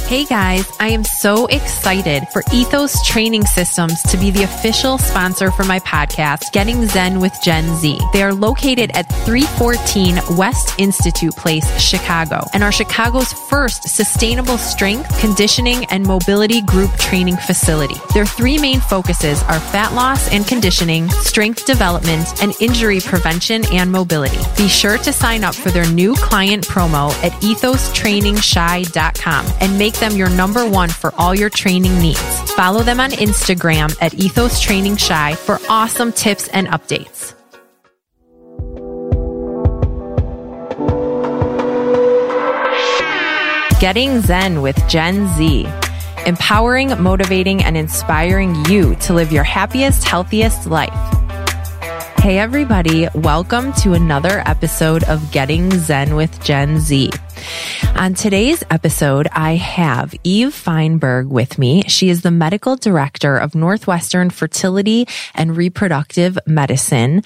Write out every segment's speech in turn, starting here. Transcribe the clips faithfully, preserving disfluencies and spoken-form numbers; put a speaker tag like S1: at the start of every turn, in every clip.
S1: Hey guys, I am so excited for Ethos Training Systems to be the official sponsor for my podcast, Getting Zen with Gen Z. They are located at three fourteen West Institute Place, Chicago, and are Chicago's first sustainable strength, conditioning, and mobility group training facility. Their three main focuses are fat loss and conditioning, strength development, and injury prevention and mobility. Be sure to sign up for their new client promo at ethos training shy dot com and make them your number one for all your training needs. Follow them on Instagram at Ethos Training Shy for awesome tips and updates. Getting Zen with Gen Z. Empowering, motivating, and inspiring you to live your happiest, healthiest life. Hey everybody, welcome to another episode of Getting Zen with Gen Z. On today's episode, I have Eve Feinberg with me. She is the medical director of Northwestern Fertility and Reproductive Medicine.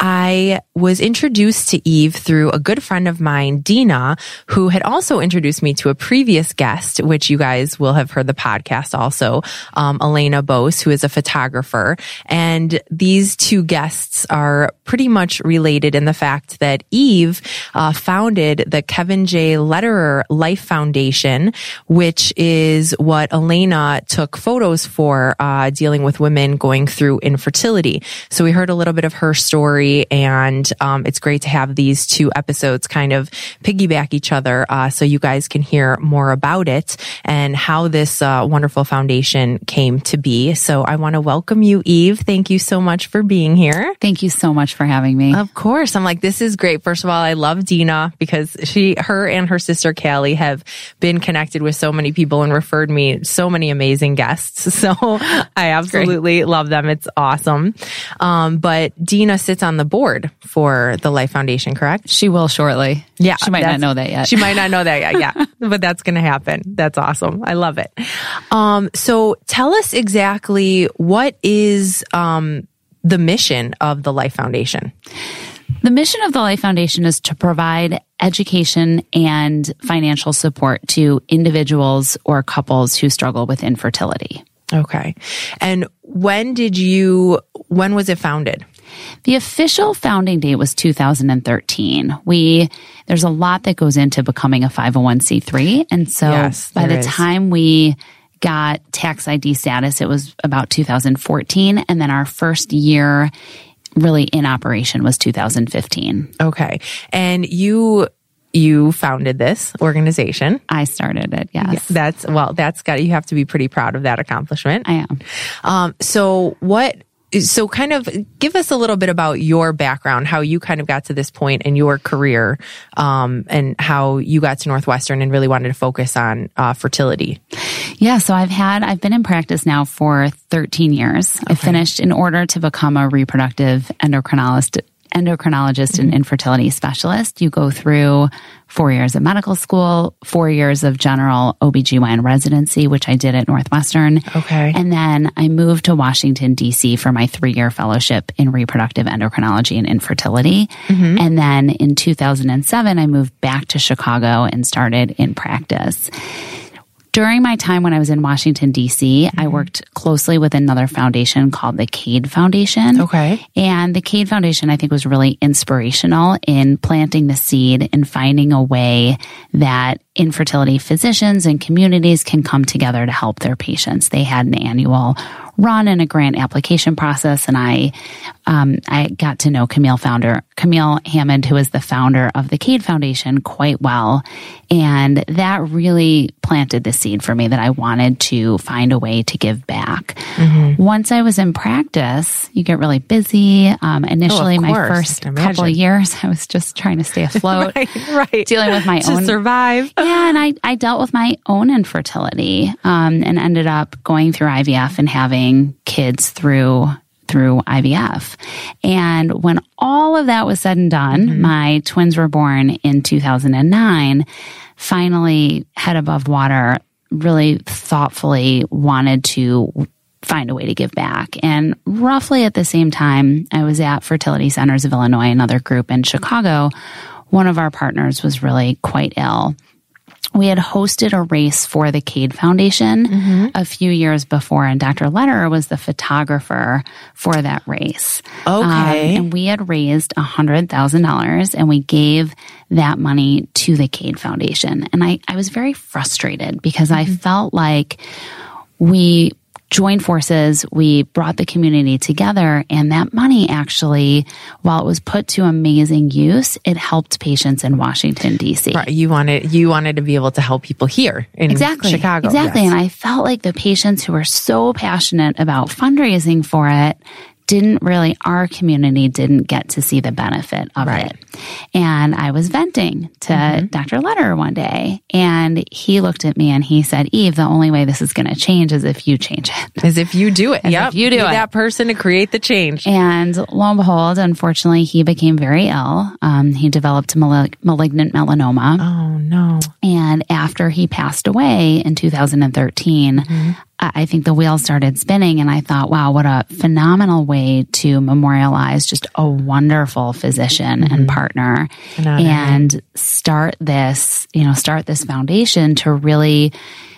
S1: I was introduced to Eve through a good friend of mine, Dina, who had also introduced me to a previous guest, which you guys will have heard the podcast also, um, Elena Bose, who is a photographer. And these two guests are pretty much related in the fact that Eve uh, founded the Kevin J. Lederer Life Foundation, which is what Elena took photos for, uh, dealing with women going through infertility. So we heard a little bit of her story, and um, it's great to have these two episodes kind of piggyback each other, uh, so you guys can hear more about it and how this uh, wonderful foundation came to be. So I want to welcome you, Eve. Thank you so much for being here.
S2: Thank you so much for having me.
S1: Of course. I'm like, this is great. First of all, I love Dina because she, her and her sister Callie have been connected with so many people and referred me so many amazing guests. So I absolutely love them. It's awesome. Um, but Dina sits on the board for the Life Foundation, correct?
S2: She will shortly.
S1: Yeah.
S2: She might not know that yet.
S1: She might not know that yet. Yeah. But that's going to happen. That's awesome. I love it. Um, so tell us exactly what is, um, the mission of the Life Foundation.
S2: The mission of the Life Foundation is to provide education and financial support to individuals or couples who struggle with infertility.
S1: Okay. And when did you, when was it founded?
S2: The official founding date was two thousand thirteen. We, there's a lot that goes into becoming a five oh one c three. And so
S1: yes,
S2: by the
S1: is.
S2: time we got tax I D status, it was about two thousand fourteen. And then our first year really in operation was two thousand fifteen.
S1: Okay. And you, you founded this organization.
S2: I started it. Yes.
S1: Yeah, that's, well, that's got, you have to be pretty proud of that accomplishment.
S2: I am.
S1: Um, so what, so kind of give us a little bit about your background, how you kind of got to this point in your career, um, and how you got to Northwestern and really wanted to focus on, uh, fertility.
S2: Yeah. So I've had, I've been in practice now for thirteen years. Okay. I finished in order to become a reproductive endocrinologist, endocrinologist mm-hmm. and infertility specialist. You go through four years of medical school, four years of general O B G Y N residency, which I did at Northwestern.
S1: Okay.
S2: And then I moved to Washington, D C for my three-year fellowship in reproductive endocrinology and infertility. Mm-hmm. And then in two thousand seven, I moved back to Chicago and started in practice. During my time when I was in Washington, D C, mm-hmm. I worked closely with another foundation called the Cade Foundation.
S1: Okay.
S2: And the Cade Foundation, I think, was really inspirational in planting the seed and finding a way that infertility physicians and communities can come together to help their patients. They had an annual run and a grant application process, and I um, I got to know Camille founder Camille Hammond, who is the founder of the Cade Foundation, quite well, and that really planted the seed for me that I wanted to find a way to give back. Mm-hmm. Once I was in practice, you get really busy. Um, initially,
S1: oh,
S2: my first couple of years, I was just trying to stay afloat,
S1: right, right,
S2: dealing with my
S1: to
S2: own
S1: survive.
S2: Yeah, and I I dealt with my own infertility, um, and ended up going through I V F and having kids through through I V F. And when all of that was said and done, mm-hmm. my twins were born in two thousand nine, finally head above water, really thoughtfully wanted to find a way to give back. And roughly at the same time, I was at Fertility Centers of Illinois, another group in Chicago. One of our partners was really quite ill. we had hosted a race for the Cade Foundation mm-hmm. a few years before, and Doctor Lederer was the photographer for that race.
S1: Okay.
S2: Um, and we had raised one hundred thousand dollars, and we gave that money to the Cade Foundation. And I, I was very frustrated because mm-hmm. I felt like we joined forces, we brought the community together, and that money actually, while it was put to amazing use, it helped patients in Washington, D C.
S1: Right. You wanted, you wanted to be able to help people here in
S2: exactly.
S1: Chicago.
S2: Exactly.
S1: Yes.
S2: And I felt like the patients who were so passionate about fundraising for it didn't really, our community didn't get to see the benefit of right. it. And I was venting to mm-hmm. Doctor Lederer one day, and he looked at me and he said, Eve, the only way this is going to change is if you change it.
S1: As if you do it.
S2: Yeah, you do
S1: Be
S2: it.
S1: that person to create the change.
S2: And lo and behold, unfortunately, he became very ill. Um, he developed malig- malignant melanoma.
S1: Oh, no.
S2: And after he passed away in two thousand thirteen, mm-hmm. I think the wheels started spinning, and I thought, wow, what a phenomenal way to memorialize just a wonderful physician mm-hmm. and partner and start this, you know, start this foundation to really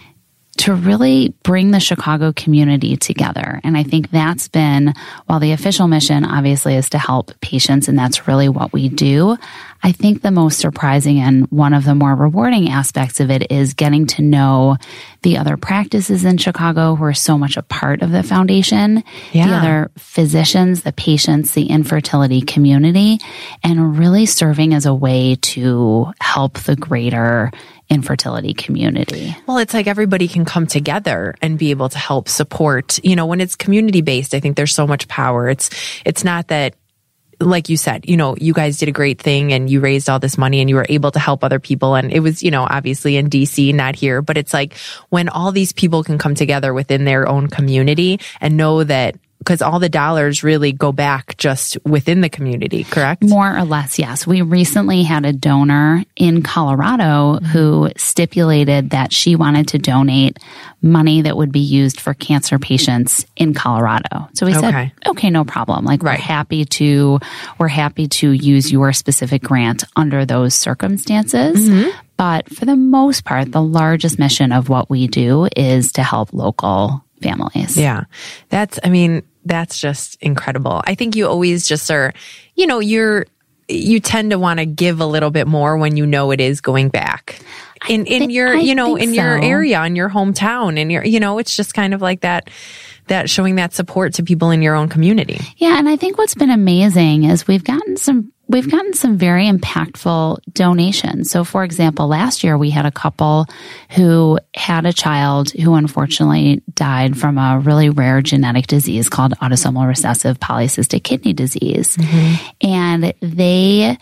S2: to really bring the Chicago community together. And I think that's been, while the official mission obviously is to help patients, and that's really what we do, I think the most surprising and one of the more rewarding aspects of it is getting to know the other practices in Chicago who are so much a part of the foundation, yeah. the other physicians, the patients, the infertility community, and really serving as a way to help the greater infertility community.
S1: Well, it's like everybody can come together and be able to help support. You know, when it's community based, I think there's so much power. It's, it's not that, like you said, you know, you guys did a great thing and you raised all this money and you were able to help other people. And it was, you know, obviously in D C, not here, but it's like when all these people can come together within their own community and know that, because all the dollars really go back just within the community, correct?
S2: More or less, yes. We recently had a donor in Colorado mm-hmm. who stipulated that she wanted to donate money that would be used for cancer patients in Colorado. So we okay. said, okay, no problem. Like right. we're happy to, we're happy to use your specific grant under those circumstances. Mm-hmm. But for the most part, the largest mission of what we do is to help local families.
S1: Yeah. That's, I mean, that's just incredible. I think you always just are, you know, you're, you tend to want to give a little bit more when you know it is going back in, in th- your, I you know, in so. your area, in your hometown, in your, you know, it's just kind of like that, that showing that support to people in your own community.
S2: Yeah. And I think what's been amazing is we've gotten some We've gotten some very impactful donations. So, for example, last year we had a couple who had a child who unfortunately died from a really rare genetic disease called autosomal recessive polycystic kidney disease. Mm-hmm. And they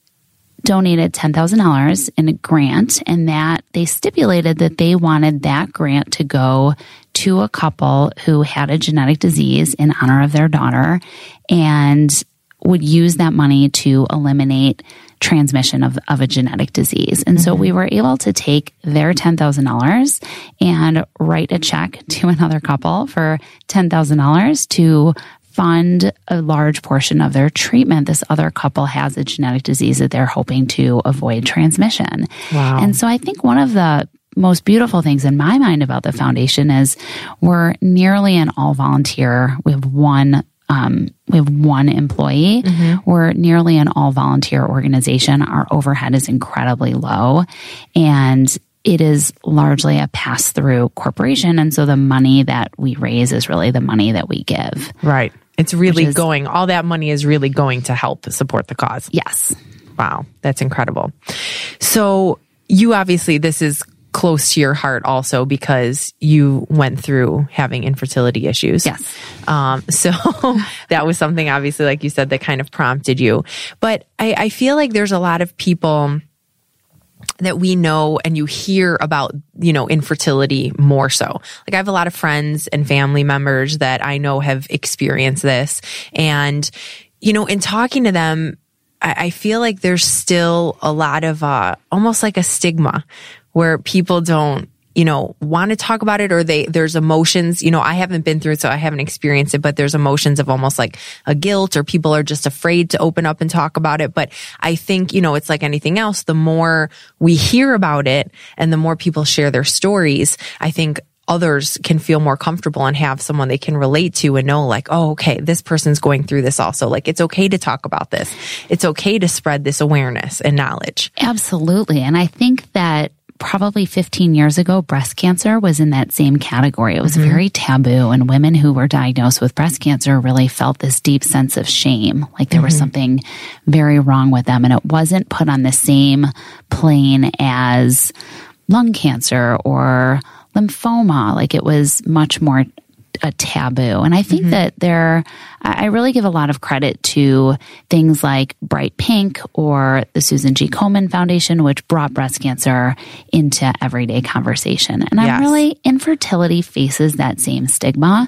S2: donated ten thousand dollars in a grant, and that they stipulated that they wanted that grant to go to a couple who had a genetic disease in honor of their daughter, and would use that money to eliminate transmission of, of a genetic disease. And mm-hmm. so we were able to take their ten thousand dollars and write a check to another couple for ten thousand dollars to fund a large portion of their treatment. This other couple has a genetic disease that they're hoping to avoid transmission.
S1: Wow.
S2: And so I think one of the most beautiful things in my mind about the foundation is we're nearly an all volunteer. We have one Um, we have one employee. Mm-hmm. We're nearly an all-volunteer organization. Our overhead is incredibly low, and it is largely a pass-through corporation. And so the money that we raise is really the money that we give.
S1: Right. It's really
S2: is,
S1: going, all that money is really going to help support the cause.
S2: Yes.
S1: Wow. That's incredible. So you obviously, this is close to your heart also because you went through having infertility issues.
S2: Yes.
S1: Um, so that was something obviously, like you said, that kind of prompted you. But I, I feel like there's a lot of people that we know and you hear about, you know, infertility more so. Like I have a lot of friends and family members that I know have experienced this. And, you know, in talking to them, I, I feel like there's still a lot of, uh, almost like a stigma where people don't, you know, want to talk about it, or they, there's emotions, you know, I haven't been through it, so I haven't experienced it, but there's emotions of almost like a guilt, or people are just afraid to open up and talk about it. But I think, you know, it's like anything else. The more we hear about it and the more people share their stories, I think others can feel more comfortable and have someone they can relate to and know like, oh, okay, this person's going through this also. Like, it's okay to talk about this. It's okay to spread this awareness and knowledge.
S2: Absolutely. And I think that probably fifteen years ago, breast cancer was in that same category. It was mm-hmm. very taboo, and women who were diagnosed with breast cancer really felt this deep sense of shame, like there mm-hmm. was something very wrong with them. And it wasn't put on the same plane as lung cancer or lymphoma. Like, it was much more a taboo. And I think mm-hmm. that there, I really give a lot of credit to things like Bright Pink or the Susan G. Komen Foundation, which brought breast cancer into everyday conversation. And yes. I'm really, infertility faces that same stigma.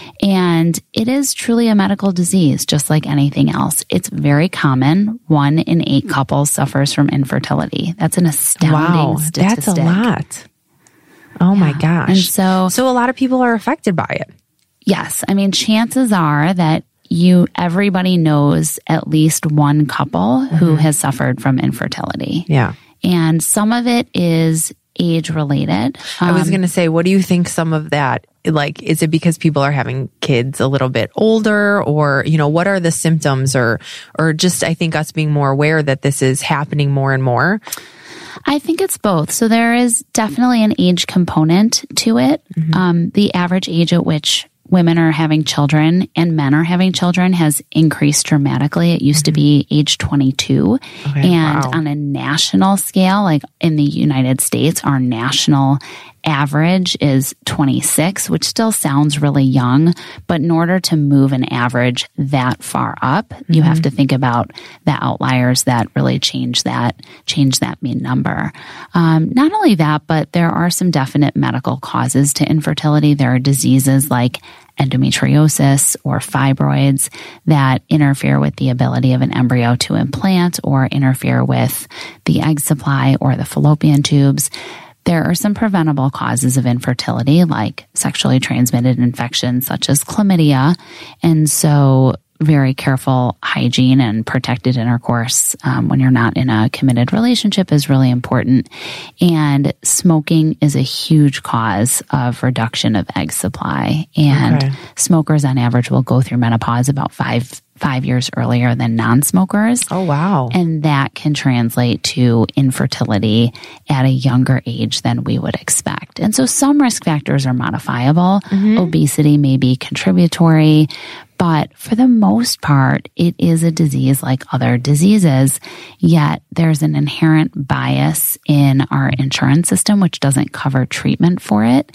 S2: And it is truly a medical disease, just like anything else. It's very common. One in eight couples suffers from infertility. That's an astounding
S1: wow,
S2: statistic.
S1: That's a lot. Oh yeah. my gosh.
S2: And so,
S1: so a lot of people are affected by it.
S2: Yes. I mean, chances are that you, everybody knows at least one couple mm-hmm. who has suffered from infertility.
S1: Yeah.
S2: And some of it is age related.
S1: Um, I was going to say, what do you think some of that, like, is it because people are having kids a little bit older, or, you know, what are the symptoms, or, or just, I think us being more aware that this is happening more and more?
S2: I think it's both. So there is definitely an age component to it. Mm-hmm. Um, the average age at which women are having children and men are having children has increased dramatically. It used mm-hmm. to be age twenty-two. Okay, and wow. on a national scale, like in the United States, our national average is twenty-six, which still sounds really young. But in order to move an average that far up, mm-hmm. you have to think about the outliers that really change that, change that mean number. Um, not only that, but there are some definite medical causes to infertility. There are diseases like endometriosis or fibroids that interfere with the ability of an embryo to implant or interfere with the egg supply or the fallopian tubes. There are some preventable causes of infertility, like sexually transmitted infections such as chlamydia. And so very careful hygiene and protected intercourse um, when you're not in a committed relationship is really important. And smoking is a huge cause of reduction of egg supply. And okay. smokers on average will go through menopause about five five years earlier than non-smokers.
S1: Oh, wow.
S2: And that can translate to infertility at a younger age than we would expect. And so some risk factors are modifiable. Mm-hmm. Obesity may be contributory, but for the most part, it is a disease like other diseases. Yet there's an inherent bias in our insurance system, which doesn't cover treatment for it.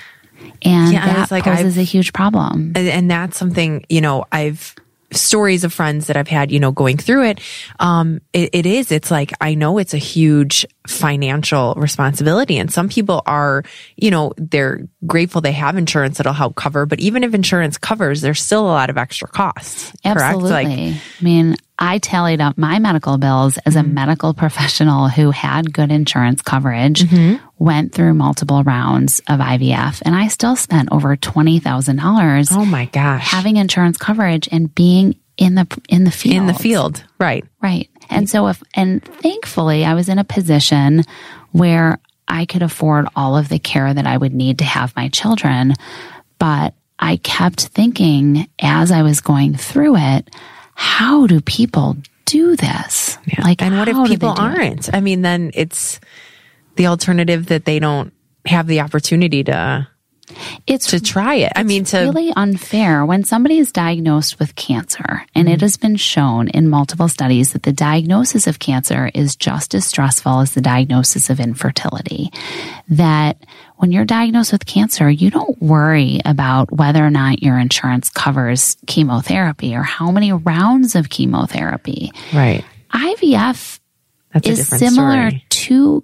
S2: And yeah, that like poses I've, a huge problem.
S1: And that's something, you know, I've stories of friends that I've had, you know, going through it. Um, it, it is, it's like, I know it's a huge financial responsibility. And some people are, you know, they're grateful they have insurance that'll help cover, but even if insurance covers, there's still a lot of extra costs.
S2: Absolutely.
S1: Correct?
S2: Like, I mean, I tallied up my medical bills as a mm-hmm. medical professional who had good insurance coverage, mm-hmm. went through multiple rounds of I V F, and I still spent over twenty thousand dollars.
S1: Oh my gosh.
S2: Having insurance coverage and being in the, in the field.
S1: In the field. Right.
S2: Right. And so if, and thankfully I was in a position where I could afford all of the care that I would need to have my children. But I kept thinking as I was going through it, how do people do this?
S1: Yeah. Like, and what if people aren't? I mean, then it's the alternative that they don't have the opportunity to, it's to try it. I mean, to
S2: really unfair when somebody is diagnosed with cancer, and mm-hmm. it has been shown in multiple studies that the diagnosis of cancer is just as stressful as the diagnosis of infertility. That when you're diagnosed with cancer, you don't worry about whether or not your insurance covers chemotherapy or how many rounds of chemotherapy.
S1: Right.
S2: I V F
S1: That's
S2: is similar
S1: story.
S2: to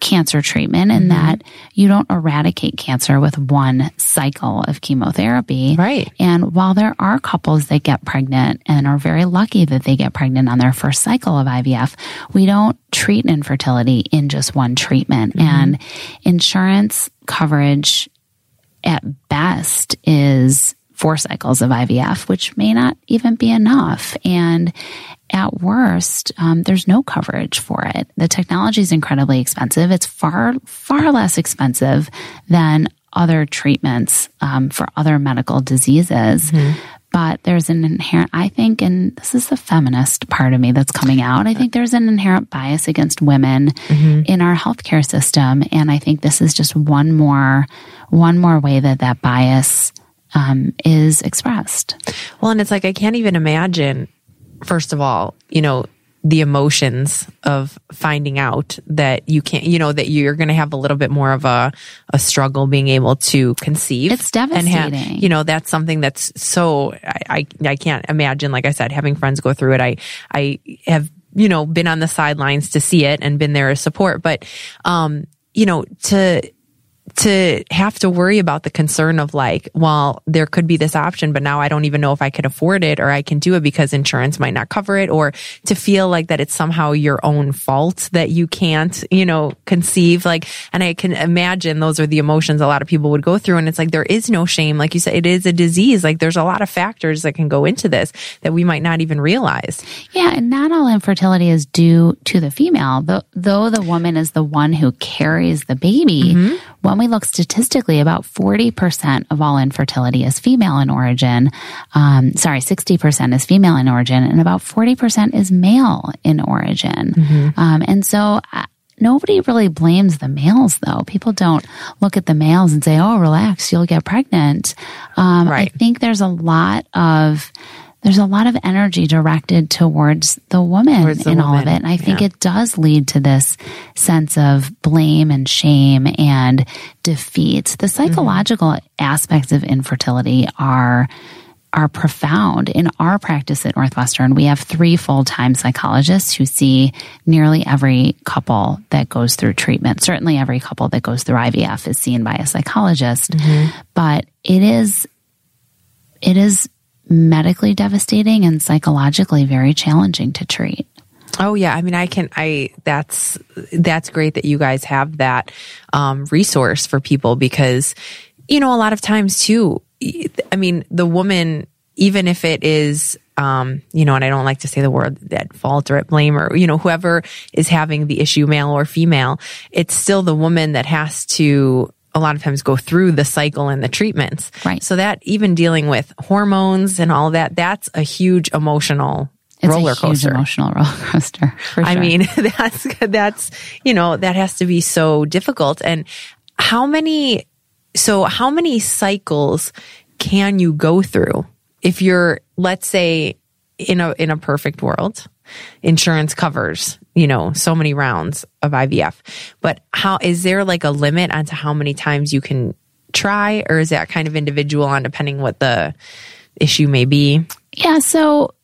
S2: cancer treatment in mm-hmm. that you don't eradicate cancer with one cycle of chemotherapy.
S1: Right.
S2: And while there are couples that get pregnant and are very lucky that they get pregnant on their first cycle of I V F, we don't treat infertility in just one treatment. Mm-hmm. And insurance coverage at best is four cycles of I V F, which may not even be enough. And at worst, um, there's no coverage for it. The technology is incredibly expensive. It's far, far less expensive than other treatments um, for other medical diseases. Mm-hmm. But there's an inherent, I think, and this is the feminist part of me that's coming out, I think there's an inherent bias against women mm-hmm. in our healthcare system. And I think this is just one more, one more way that that bias um, is expressed.
S1: Well, and it's like, I can't even imagine, first of all, you know, the emotions of finding out that you can't, you know, that you're going to have a little bit more of a, a struggle being able to conceive.
S2: It's devastating.
S1: And have, you know, that's something that's so, I, I, I can't imagine, like I said, having friends go through it. I, I have, you know, been on the sidelines to see it and been there as support, but, um, you know, to, to have to worry about the concern of like, well, there could be this option, but now I don't even know if I could afford it or I can do it because insurance might not cover it, or to feel like that it's somehow your own fault that you can't, you know, conceive. Like, and I can imagine those are the emotions a lot of people would go through. And it's like, there is no shame. Like you said, it is a disease. Like there's a lot of factors that can go into this that we might not even realize.
S2: Yeah. And not all infertility is due to the female, though, though the woman is the one who carries the baby. Mm-hmm. When we look statistically, about forty percent of all infertility is female in origin. Um, sorry, sixty percent is female in origin, and about forty percent is male in origin. Mm-hmm. Um, and so uh, nobody really blames the males, though. People don't look at the males and say, oh, relax, you'll get pregnant. Um, right. I think there's a lot of... There's a lot of energy directed towards the woman towards the in woman. all of it. And I think yeah. it does lead to this sense of blame and shame and defeat. The psychological mm-hmm. aspects of infertility are are profound. In our practice at Northwestern, we have three full-time psychologists who see nearly every couple that goes through treatment. Certainly every couple that goes through I V F is seen by a psychologist. Mm-hmm. But it is it is medically devastating and psychologically very challenging to treat.
S1: Oh yeah. I mean, I can, I, that's, that's great that you guys have that, um, resource for people because, you know, a lot of times too, I mean, the woman, even if it is, um, you know, and I don't like to say the word at fault or at blame or, you know, whoever is having the issue, male or female, it's still the woman that has to a lot of times go through the cycle and the treatments.
S2: Right.
S1: So that even dealing with hormones and all that, that's a huge emotional
S2: it's
S1: roller
S2: a
S1: coaster.
S2: Huge emotional roller coaster. For sure.
S1: I mean, that's, that's, you know, that has to be so difficult. And how many, so how many cycles can you go through if you're, let's say in a, in a perfect world, insurance covers, you know, so many rounds of I V F, but how, is there like a limit onto how many times you can try, or is that kind of individual on depending what the issue may be?
S2: Yeah. So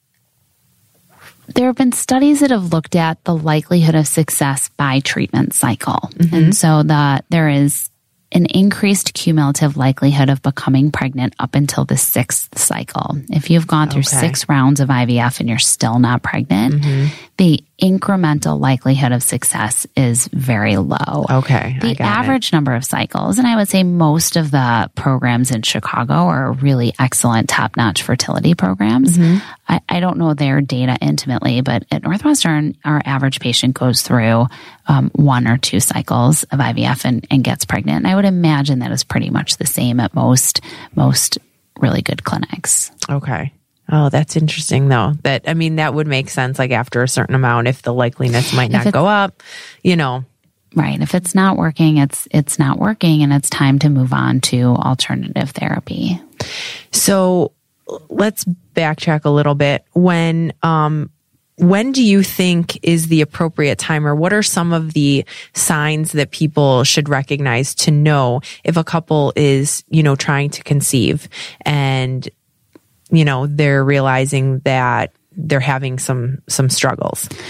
S2: there have been studies that have looked at the likelihood of success by treatment cycle. Mm-hmm. And so the, there is an increased cumulative likelihood of becoming pregnant up until the sixth cycle. If you've gone through okay. six rounds of I V F and you're still not pregnant, mm-hmm. the incremental likelihood of success is very low.
S1: Okay.
S2: The average it. number of cycles, and I would say most of the programs in Chicago are really excellent, top-notch fertility programs. Mm-hmm. I, I don't know their data intimately, but at Northwestern, our average patient goes through um, one or two cycles of I V F and, and gets pregnant. And I would imagine that is pretty much the same at most, most really good clinics.
S1: Okay. Oh, that's interesting though. That, I mean, that would make sense like after a certain amount, if the likeliness might not go up, you know.
S2: Right. If it's not working, it's, it's not working and it's time to move on to alternative therapy.
S1: So let's backtrack a little bit. When, um, when do you think is the appropriate time, or what are some of the signs that people should recognize to know if a couple is, you know, trying to conceive and, you know, they're realizing that they're having some, some struggles?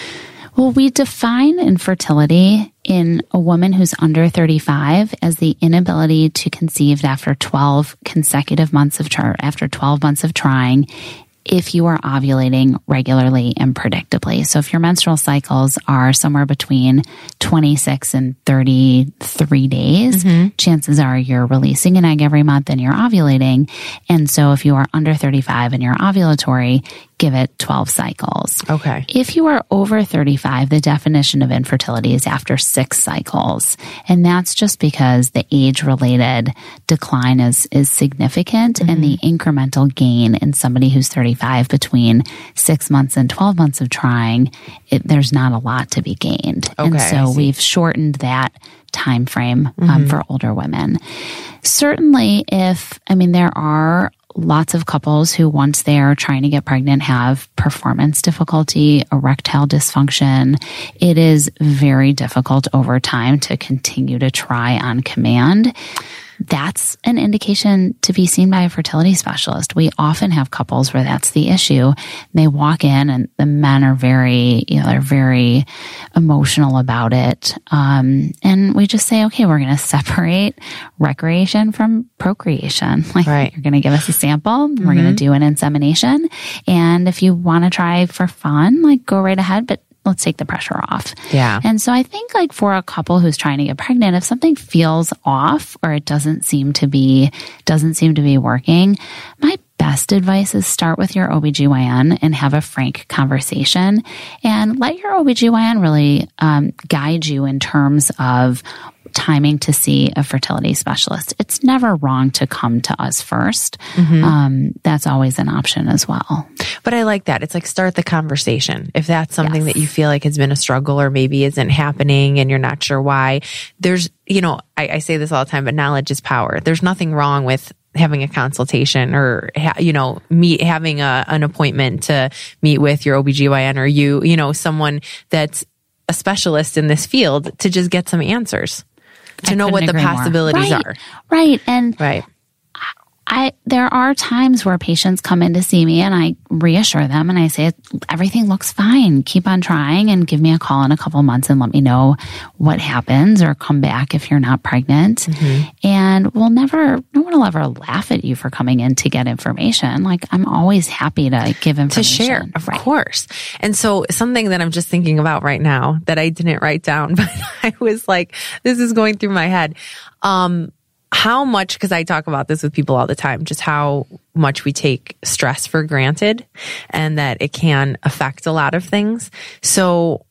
S2: Well, we define infertility in a woman who's under thirty-five as the inability to conceive after twelve consecutive months of tr- after twelve months of trying, if you are ovulating regularly and predictably. So if your menstrual cycles are somewhere between twenty-six and thirty-three days, mm-hmm. chances are you're releasing an egg every month and you're ovulating. And so if you are under thirty-five and you're ovulatory, give it twelve cycles.
S1: Okay.
S2: If you are over thirty-five, the definition of infertility is after six cycles. And that's just because the age-related decline is, is significant, mm-hmm. and the incremental gain in somebody who's thirty-five between six months and twelve months of trying, it, there's not a lot to be gained.
S1: Okay,
S2: and so we've shortened that time frame um, mm-hmm. for older women. Certainly if, I mean, there are lots of couples who, once they are trying to get pregnant, have performance difficulty, erectile dysfunction. It is very difficult over time to continue to try on command. That's an indication to be seen by a fertility specialist. We often have couples where that's the issue. They walk in and the men are very, you know, they're very emotional about it. Um, and we just say, okay, we're going to separate recreation from procreation. Like,
S1: right.
S2: You're going to give us a sample. Mm-hmm. We're going to do an insemination. And if you want to try for fun, like, go right ahead, but let's take the pressure off.
S1: Yeah.
S2: And so I think, like, for a couple who's trying to get pregnant, if something feels off or it doesn't seem to be, doesn't seem to be working, my best advice is start with your O B G Y N and have a frank conversation, and let your O B G Y N really um, guide you in terms of timing to see a fertility specialist. It's never wrong to come to us first. Mm-hmm. Um, that's always an option as well.
S1: But I like that. It's like, start the conversation. If that's something
S2: Yes.
S1: that you feel like has been a struggle or maybe isn't happening and you're not sure why, there's, you know, I, I say this all the time, but knowledge is power. There's nothing wrong with having a consultation or, you know, meet, having a, an appointment to meet with your O B G Y N or you, you know, someone that's a specialist in this field to just get some answers. To
S2: I
S1: know what the possibilities
S2: right,
S1: are.
S2: Right. And
S1: right.
S2: I, there are times where patients come in to see me and I reassure them and I say, everything looks fine. Keep on trying and give me a call in a couple months and let me know what happens, or come back if you're not pregnant. Mm-hmm. And we'll never, no one will ever laugh at you for coming in to get information. Like, I'm always happy to give information.
S1: To share, of
S2: right.
S1: course. And so something that I'm just thinking about right now that I didn't write down, but I was like, this is going through my head. Um, How much, because I talk about this with people all the time, just how much we take stress for granted and that it can affect a lot of things. So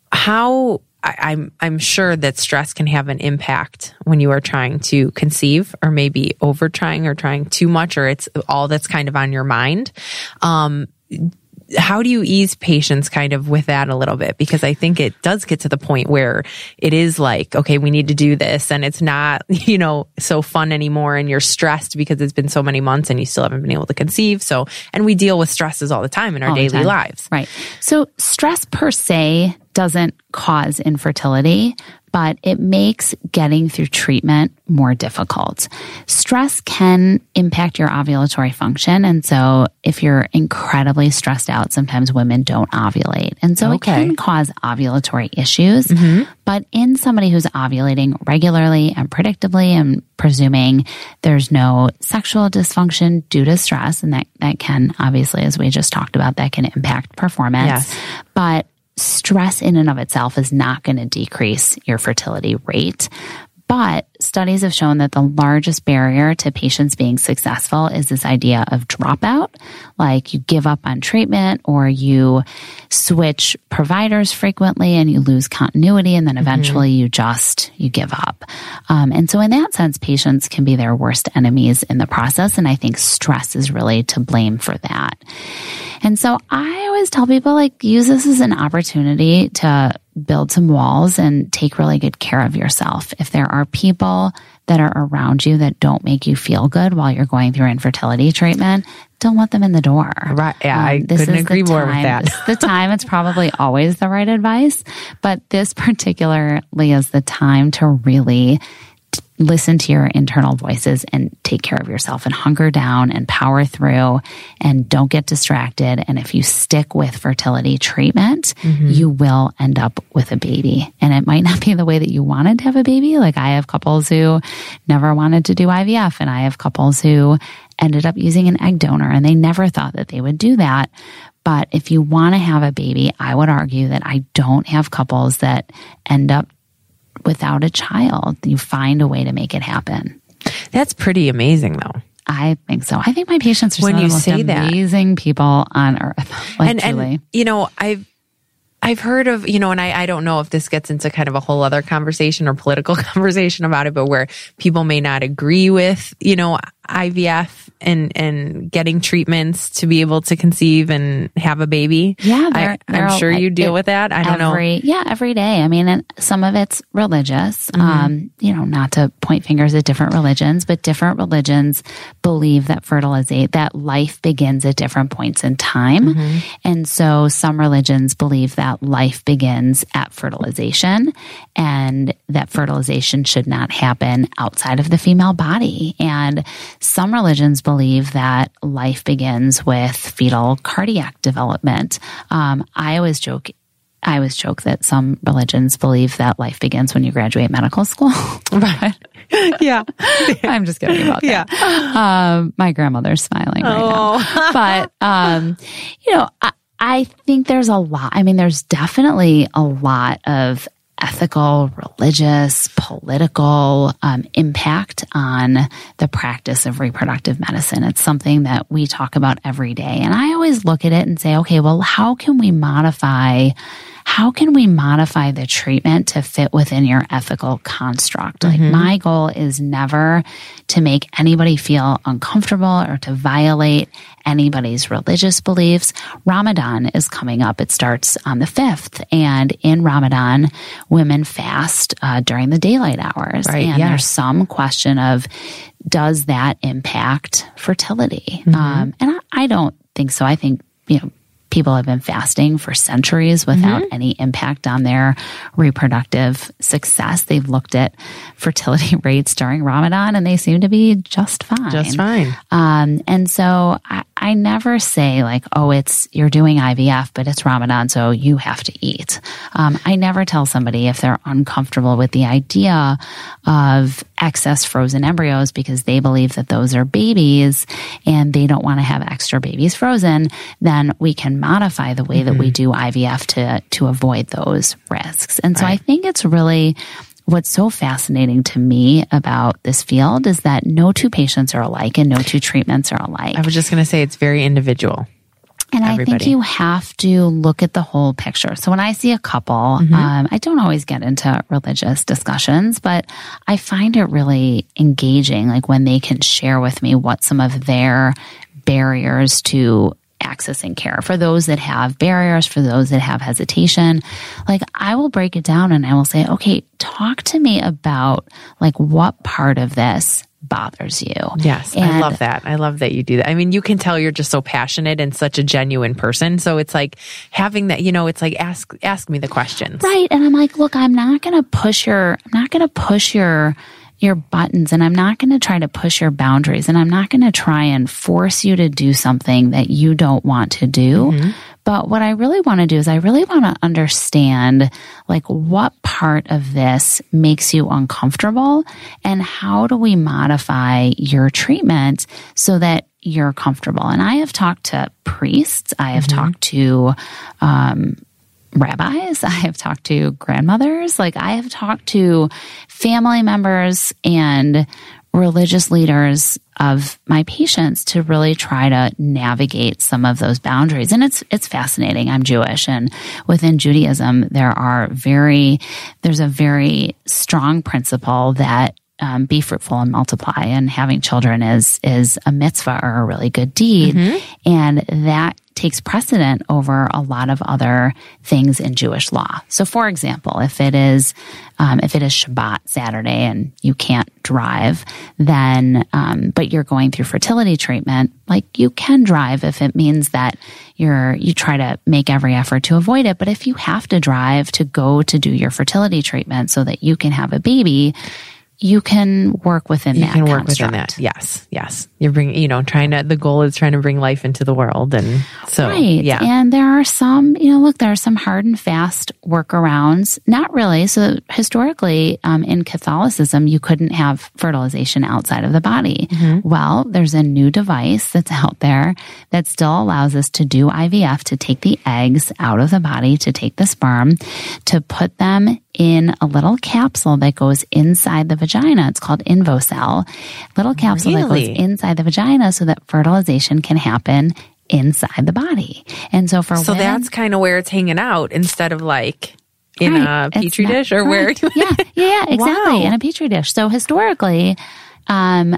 S1: how, I, I'm, I'm sure that stress can have an impact when you are trying to conceive, or maybe over trying or trying too much, or it's all that's kind of on your mind. Um, How do you ease patients kind of with that a little bit? Because I think it does get to the point where it is like, okay, we need to do this, and it's not, you know, so fun anymore, and you're stressed because it's been so many months and you still haven't been able to conceive. So, and we deal with stresses all the time in our
S2: all
S1: daily lives.
S2: Right. So stress per se doesn't cause infertility, but it makes getting through treatment more difficult. Stress can impact your ovulatory function. And so if you're incredibly stressed out, sometimes women don't ovulate. And so
S1: okay.
S2: it can cause ovulatory issues.
S1: Mm-hmm.
S2: But in somebody who's ovulating regularly and predictably, and presuming there's no sexual dysfunction due to stress, and that, that can, obviously, as we just talked about, that can impact performance.
S1: Yes.
S2: But stress in and of itself is not going to decrease your fertility rate. But studies have shown that the largest barrier to patients being successful is this idea of dropout. Like, you give up on treatment, or you switch providers frequently and you lose continuity, and then eventually mm-hmm. you just, you give up. Um, and so in that sense, patients can be their worst enemies in the process. And I think stress is really to blame for that. And so I always tell people, like, use this as an opportunity to build some walls and take really good care of yourself. If there are people that are around you that don't make you feel good while you're going through infertility treatment, don't let them in the door.
S1: Right. Yeah, um, I
S2: this
S1: couldn't
S2: is
S1: agree more
S2: time,
S1: with that.
S2: This is the time. It's probably always the right advice, but this particularly is the time to really, listen to your internal voices and take care of yourself and hunker down and power through and don't get distracted. And if you stick with fertility treatment, mm-hmm. you will end up with a baby. And it might not be the way that you wanted to have a baby. Like I have couples who never wanted to do I V F, and I have couples who ended up using an egg donor and they never thought that they would do that. But if you want to have a baby, I would argue that I don't have couples that end up without a child. You find a way to make it happen.
S1: That's pretty amazing though.
S2: I think so. I think my patients are
S1: when
S2: some
S1: you
S2: of the most
S1: say
S2: amazing that. people on earth. Like,
S1: and,
S2: truly.
S1: and, you know, I've, I've heard of, you know, and I, I don't know if this gets into kind of a whole other conversation or political conversation about it, but where people may not agree with, you know, I V F and, and getting treatments to be able to conceive and have a baby.
S2: Yeah.
S1: I, I'm sure you deal it, with that. I don't
S2: every,
S1: know.
S2: Yeah, every day. I mean, and some of it's religious, mm-hmm. um, you know, not to point fingers at different religions, but different religions believe that fertilizate, that life begins at different points in time. Mm-hmm. And so some religions believe that life begins at fertilization and that fertilization should not happen outside of the female body. And some religions believe that life begins with fetal cardiac development. Um, I always joke, I always joke that some religions believe that life begins when you graduate medical school.
S1: Right. Yeah.
S2: I'm just kidding about that. Yeah. Um, my grandmother's smiling right
S1: oh.
S2: now. But, um, you know, I, I think there's a lot, I mean, there's definitely a lot of ethical, religious, political um, impact on the practice of reproductive medicine. It's something that we talk about every day. And I always look at it and say, okay, well, how can we modify How can we modify the treatment to fit within your ethical construct? Like mm-hmm. my goal is never to make anybody feel uncomfortable or to violate anybody's religious beliefs. Ramadan is coming up. It starts on the fifth. And in Ramadan, women fast uh, during the daylight hours.
S1: Right,
S2: and
S1: yeah.
S2: there's some question of, does that impact fertility? Mm-hmm. Um, and I, I don't think so. I think, you know, people have been fasting for centuries without mm-hmm. any impact on their reproductive success. They've looked at fertility rates during Ramadan and they seem to be just fine.
S1: Just fine.
S2: Um, and so I, I never say like, oh, it's, you're doing I V F, but it's Ramadan, so you have to eat. Um, I never tell somebody if they're uncomfortable with the idea of excess frozen embryos because they believe that those are babies and they don't want to have extra babies frozen, then we can modify the way mm-hmm. that we do I V F to, to avoid those risks. And so right. I think it's really, what's so fascinating to me about this field is that no two patients are alike and no two treatments are alike.
S1: I was just going to say it's very individual.
S2: And
S1: Everybody.
S2: I think you have to look at the whole picture. So when I see a couple, mm-hmm. um, I don't always get into religious discussions, but I find it really engaging, like when they can share with me what some of their barriers to accessing care. For those that have barriers, for those that have hesitation, like I will break it down and I will say, okay, talk to me about like what part of this bothers you.
S1: Yes. And I love that. I love that you do that. I mean, you can tell you're just so passionate and such a genuine person. So it's like having that, you know, it's like ask, ask me the questions.
S2: Right. And I'm like, look, I'm not going to push your, I'm not going to push your, your buttons and I'm not going to try to push your boundaries and I'm not going to try and force you to do something that you don't want to do. Mm-hmm. But what I really want to do is I really want to understand like what part of this makes you uncomfortable and how do we modify your treatment so that you're comfortable. And I have talked to priests. I have mm-hmm. talked to, um, rabbis. I have talked to grandmothers. Like I have talked to family members and religious leaders of my patients to really try to navigate some of those boundaries. And it's, it's fascinating. I'm Jewish, and within Judaism, there are very, there's a very strong principle that Um, be fruitful and multiply, and having children is is a mitzvah or a really good deed, mm-hmm. and that takes precedent over a lot of other things in Jewish law. So, for example, if it is um, if it is Shabbat Saturday and you can't drive, then um, but you're going through fertility treatment, like you can drive if it means that you're you try to make every effort to avoid it. But if you have to drive to go to do your fertility treatment so that you can have a baby, you can work within
S1: you
S2: that
S1: can work
S2: construct.
S1: within that. Yes. Yes. You're bringing, you know, trying to, the goal is trying to bring life into the world. And so,
S2: right.
S1: yeah.
S2: And there are some, you know, look, there are some hard and fast workarounds. Not really. So historically, um, in Catholicism, you couldn't have fertilization outside of the body. Mm-hmm. Well, there's a new device that's out there that still allows us to do I V F, to take the eggs out of the body, to take the sperm, to put them in a little capsule that goes inside the vagina. It's called InvoCell. Little capsule
S1: Really?
S2: that goes inside the vagina so that fertilization can happen inside the body. And so for
S1: So
S2: women,
S1: that's kind of where it's hanging out instead of like in
S2: right,
S1: a petri
S2: not,
S1: dish or
S2: correct.
S1: where?
S2: yeah, yeah, yeah, exactly.
S1: Wow.
S2: In a petri dish. So historically, um,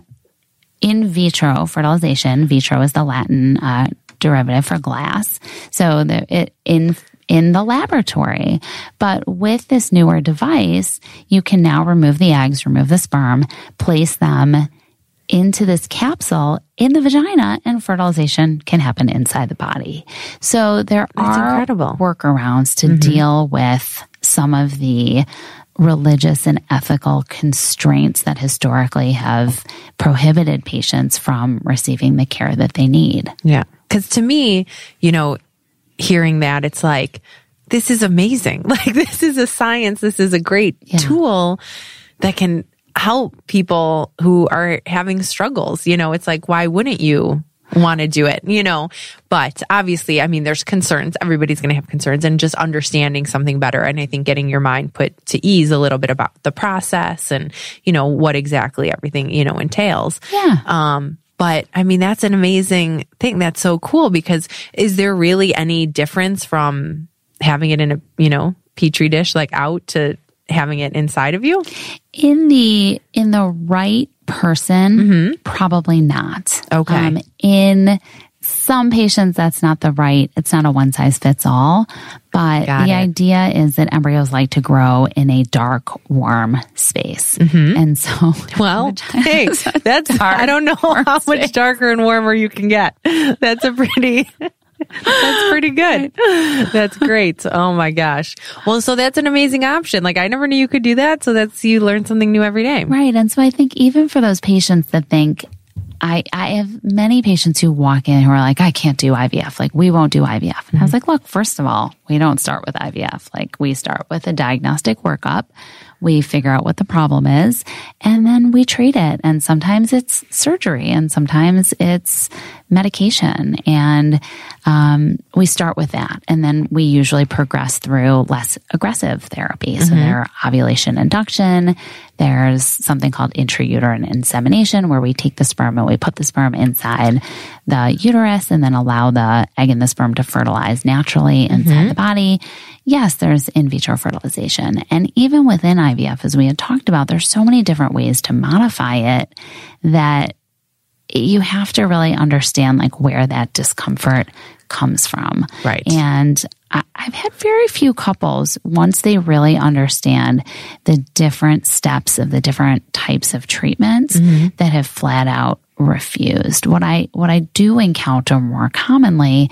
S2: in vitro fertilization, vitro is the Latin uh, derivative for glass. So the, it, in in the laboratory. But with this newer device, you can now remove the eggs, remove the sperm, place them into this capsule in the vagina, and fertilization can happen inside the body. So there
S1: That's
S2: are
S1: incredible.
S2: workarounds to mm-hmm. deal with some of the religious and ethical constraints that historically have prohibited patients from receiving the care that they need.
S1: Yeah. Because to me, you know, hearing that, it's like, this is amazing. Like, this is a science. This is a great yeah. tool that can help people who are having struggles. You know, it's like, why wouldn't you want to do it? You know, but obviously, I mean, there's concerns. Everybody's going to have concerns, and just understanding something better. And I think getting your mind put to ease a little bit about the process and, you know, what exactly everything, you know, entails.
S2: Yeah.
S1: Um, But I mean, that's an amazing thing. That's so cool, because is there really any difference from having it in a, you know, petri dish, like out, to having it inside of you?
S2: In the, in the right person, mm-hmm. probably not.
S1: Okay.
S2: Um, in some patients, that's not the right, it's not a one size fits all, but
S1: Got
S2: the
S1: it.
S2: idea is that embryos like to grow in a dark, warm space.
S1: Mm-hmm.
S2: And so,
S1: well, hey, that's, I don't know how
S2: space.
S1: much darker and warmer you can get. That's a pretty, that's pretty good. That's great. Oh my gosh. Well, so that's an amazing option. Like, I never knew you could do that. So that's, you learn something new every day.
S2: Right. And so I think even for those patients that think, I, I have many patients who walk in who are like, I can't do I V F. Like, we won't do I V F. And mm-hmm. I was like, look, first of all, we don't start with I V F. Like, we start with a diagnostic workup. We figure out what the problem is, and then we treat it. And sometimes it's surgery, and sometimes it's medication. And um, we start with that. And then we usually progress through less aggressive therapy. So mm-hmm. there ovulation induction. There's something called intrauterine insemination, where we take the sperm and we put the sperm inside the uterus and then allow the egg and the sperm to fertilize naturally inside mm-hmm. the body. Yes, there's in vitro fertilization. And even within I V F, as we had talked about, there's so many different ways to modify it that you have to really understand, like, where that discomfort comes from.
S1: Right.
S2: And I, I've had very few couples, once they really understand the different steps of the different types of treatments, mm-hmm. that have flat out refused. What I, what I do encounter more commonly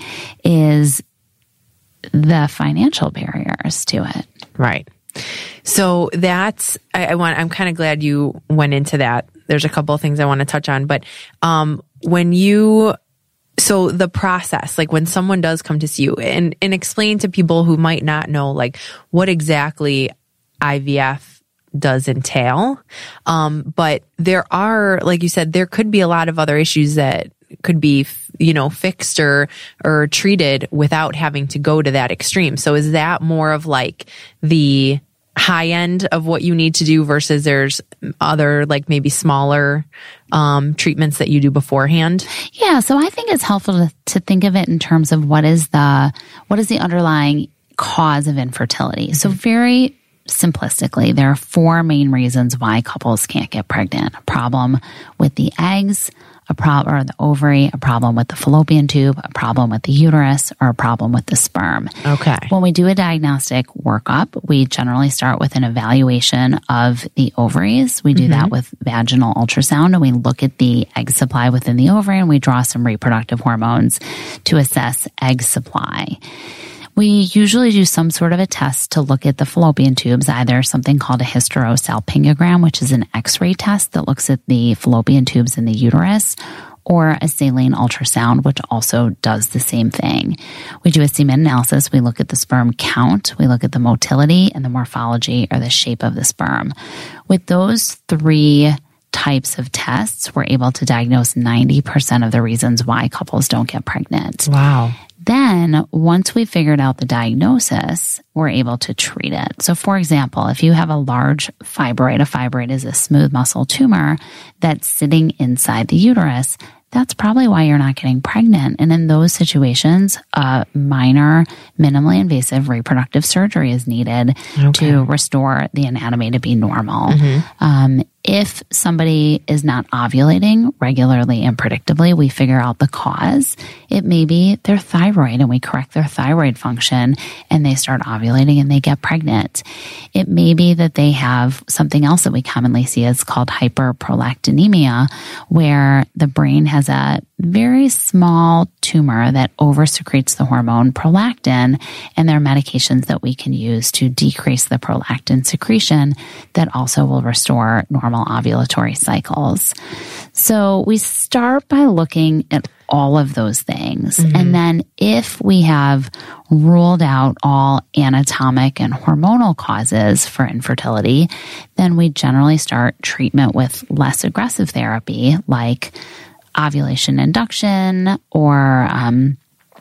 S2: is the financial barriers to it.
S1: Right. So that's, I, I want, I'm kind of glad you went into that. There's a couple of things I want to touch on, but, um, when you, so the process, like when someone does come to see you, and, and explain to people who might not know, like, what exactly I V F does entail. Um, but there are, like you said, there could be a lot of other issues that could be, you know, fixed or, or treated without having to go to that extreme. So is that more of like the high end of what you need to do versus there's other, like, maybe smaller, um, treatments that you do beforehand?
S2: Yeah. So I think it's helpful to, to think of it in terms of what is the, what is the underlying cause of infertility. Mm-hmm. So very simplistically, there are four main reasons why couples can't get pregnant. A problem with the eggs, a problem, or the ovary, a problem with the fallopian tube, a problem with the uterus, or a problem with the sperm.
S1: Okay.
S2: When we do a diagnostic workup, we generally start with an evaluation of the ovaries. We do mm-hmm. that with vaginal ultrasound, and we look at the egg supply within the ovary, and we draw some reproductive hormones to assess egg supply. We usually do some sort of a test to look at the fallopian tubes, either something called a hysterosalpingogram, which is an X-ray test that looks at the fallopian tubes in the uterus, or a saline ultrasound, which also does the same thing. We do a semen analysis. We look at the sperm count, we look at the motility, and the morphology, or the shape of the sperm. With those three types of tests, we're able to diagnose ninety percent of the reasons why couples don't get pregnant.
S1: Wow.
S2: Then, once we figured out the diagnosis, we're able to treat it. So, for example, if you have a large fibroid, a fibroid is a smooth muscle tumor that's sitting inside the uterus, that's probably why you're not getting pregnant. And in those situations, a minor, minimally invasive reproductive surgery is needed okay. to restore the anatomy to be normal. Mm-hmm. Um, if somebody is not ovulating regularly and predictably, we figure out the cause. It may be their thyroid, and we correct their thyroid function, and they start ovulating and they get pregnant. It may be that they have something else that we commonly see as called hyperprolactinemia, where the brain has a very small tumor that oversecretes the hormone prolactin, and there are medications that we can use to decrease the prolactin secretion that also will restore normal ovulatory cycles. So we start by looking at all of those things. Mm-hmm. And then if we have ruled out all anatomic and hormonal causes for infertility, then we generally start treatment with less aggressive therapy, like ovulation induction, or um,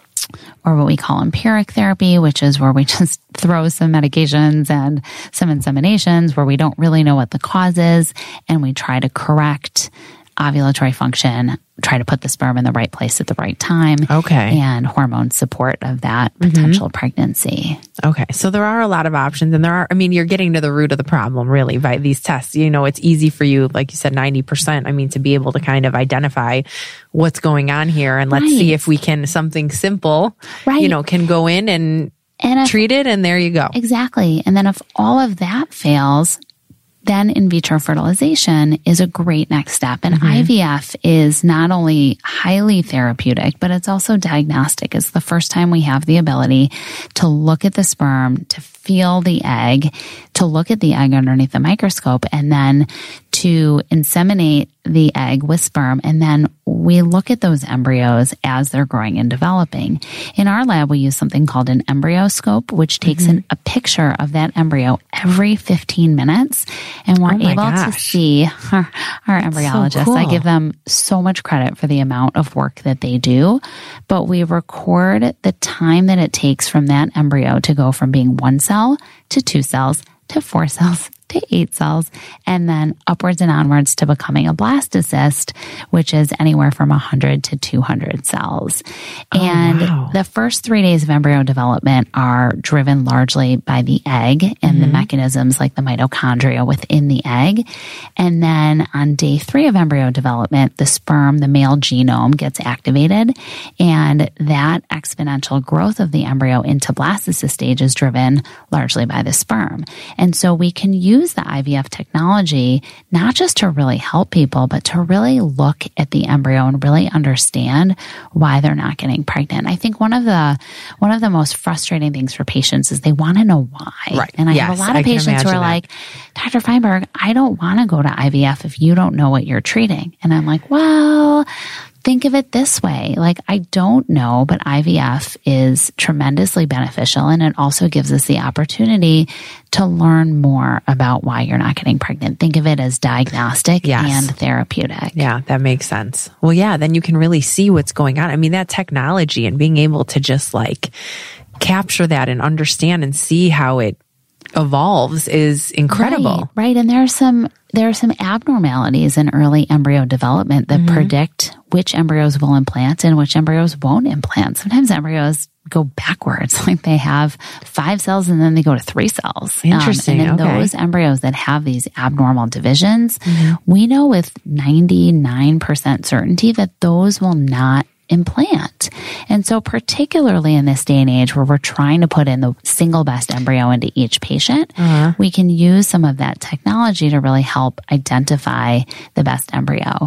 S2: or what we call empiric therapy, which is where we just throw some medications and some inseminations where we don't really know what the cause is, and we try to correct ovulatory function, try to put the sperm in the right place at the right time.
S1: Okay.
S2: And hormone support of that potential mm-hmm. pregnancy.
S1: Okay. So there are a lot of options, and there are, I mean, you're getting to the root of the problem really by these tests. You know, it's easy for you, like you said, ninety percent. I mean, to be able to kind of identify what's going on here, and let's right. see if we can, something simple, right. you know, can go in and, and if, treat it, and there you go.
S2: Exactly. And then if all of that fails, then in vitro fertilization is a great next step. And mm-hmm. I V F is not only highly therapeutic, but it's also diagnostic. It's the first time we have the ability to look at the sperm, to feel the egg, to look at the egg underneath the microscope, and then to inseminate the egg with sperm. And then we look at those embryos as they're growing and developing. In our lab, we use something called an embryoscope, which takes mm-hmm. an, a picture of that embryo every fifteen minutes. And we're oh able gosh. to see our, our embryologists. So cool. I give them so much credit for the amount of work that they do. But we record the time that it takes from that embryo to go from being one cell to two cells to four cells to eight cells, and then upwards and onwards to becoming a blastocyst, which is anywhere from one hundred to two hundred cells. Oh, and wow. the first three days of embryo development are driven largely by the egg and mm-hmm. the mechanisms like the mitochondria within the egg. And then on day three of embryo development, the sperm, the male genome, gets activated, and that exponential growth of the embryo into blastocyst stage is driven largely by the sperm. And so we can use the I V F technology not just to really help people, but to really look at the embryo and really understand why they're not getting pregnant. I think one of the one of the most frustrating things for patients is they want to know why. Right. And I yes, have a lot of I patients who are that. like, Doctor Feinberg, I don't want to go to I V F if you don't know what you're treating. And I'm like, well, think of it this way. Like, I don't know, but I V F is tremendously beneficial, and it also gives us the opportunity to learn more about why you're not getting pregnant. Think of it as diagnostic yes. and therapeutic.
S1: Yeah, that makes sense. Well, yeah, then you can really see what's going on. I mean, that technology and being able to just like capture that and understand and see how it evolves is incredible.
S2: Right, right. And there are some there are some abnormalities in early embryo development that mm-hmm. predict which embryos will implant and which embryos won't implant. Sometimes embryos go backwards, like they have five cells and then they go to three cells.
S1: Interesting.
S2: Um, and in
S1: okay.
S2: those embryos that have these abnormal divisions, mm-hmm. we know with ninety-nine percent certainty that those will not implant. And so particularly in this day and age where we're trying to put in the single best embryo into each patient, uh-huh. we can use some of that technology to really help identify the best embryo.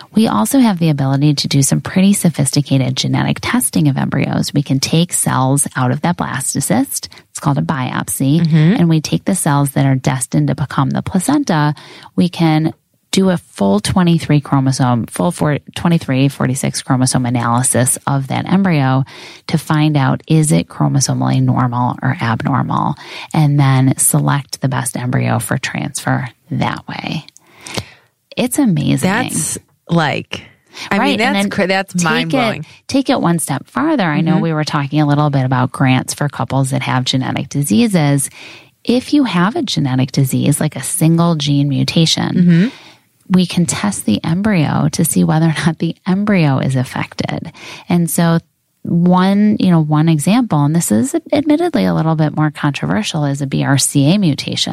S2: We also have the ability to do some pretty sophisticated genetic testing of embryos. We can take cells out of that blastocyst. It's called a biopsy. Mm-hmm. And we take the cells that are destined to become the placenta. We can do a full twenty-three chromosome, full twenty-three, forty-six chromosome analysis of that embryo to find out, is it chromosomally normal or abnormal? And then select the best embryo for transfer that way. It's amazing.
S1: That's like, I
S2: right.
S1: mean, that's, cra- that's mind blowing.
S2: It, take it one step farther. I know mm-hmm. we were talking a little bit about grants for couples that have genetic diseases. If you have a genetic disease, like a single gene mutation, mm-hmm. we can test the embryo to see whether or not the embryo is affected. And so one, you know, one example, and this is admittedly a little bit more controversial, is a B R C A mutation.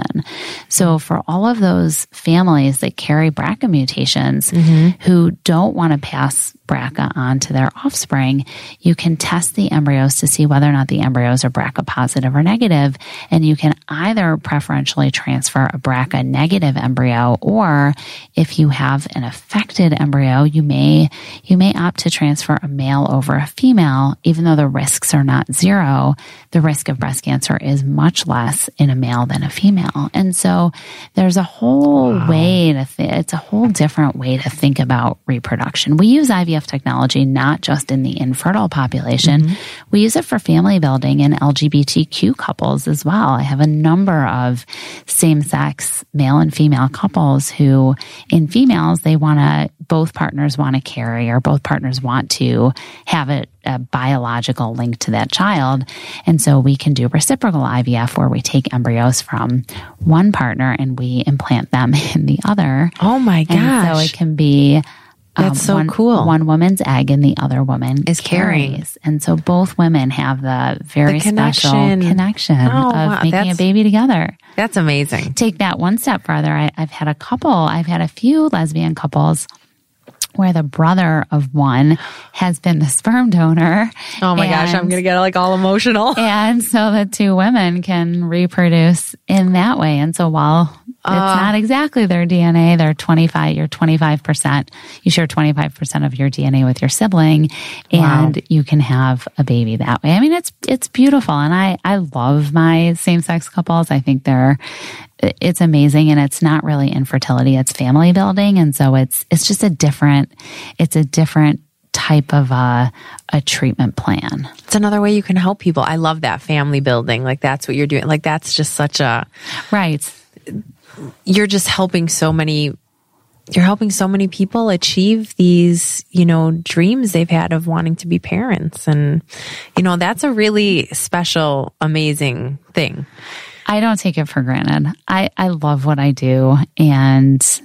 S2: So for all of those families that carry B R C A mutations mm-hmm. who don't want to pass B R C A on to their offspring, you can test the embryos to see whether or not the embryos are B R C A positive or negative, and you can either preferentially transfer a B R C A negative embryo, or if you have an affected embryo, you may you may opt to transfer a male over a female. Even though the risks are not zero, the risk of breast cancer is much less in a male than a female. And so there's a whole wow. way to th- it's a whole different way to think about reproduction. We use I V F technology not just in the infertile population. Mm-hmm. We use it for family building and L G B T Q couples as well. I have a number of same-sex male and female couples who, in females, they want to, both partners want to carry, or both partners want to have a, a biological link to that child. And so we can do reciprocal I V F, where we take embryos from one partner and we implant them in the other.
S1: Oh my gosh.
S2: And so it can be
S1: That's
S2: um,
S1: so
S2: one,
S1: cool.
S2: One woman's egg and the other woman
S1: is carrying.
S2: Carries. And so both women have the very
S1: the
S2: special
S1: connection,
S2: connection
S1: oh,
S2: of
S1: wow.
S2: making
S1: That's,
S2: a baby together.
S1: That's amazing.
S2: Take that one step further. I, I've had a couple, I've had a few lesbian couples where the brother of one has been the sperm donor.
S1: Oh my and, gosh, I'm going to get like all emotional.
S2: And so the two women can reproduce in that way. And so while it's uh, not exactly their D N A, they're twenty-five, you're twenty-five percent, you share twenty-five percent of your D N A with your sibling, and wow. you can have a baby that way. I mean, it's, it's beautiful. And I, I love my same-sex couples. I think they're, it's amazing, and it's not really infertility, it's family building. And so it's, it's just a different, it's a different type of a, a treatment plan.
S1: It's another way you can help people. I love that, family building. Like that's what you're doing. Like that's just such a,
S2: right.
S1: You're just helping so many, you're helping so many people achieve these, you know, dreams they've had of wanting to be parents. And, you know, that's a really special, amazing thing.
S2: I don't take it for granted. I, I love what I do, and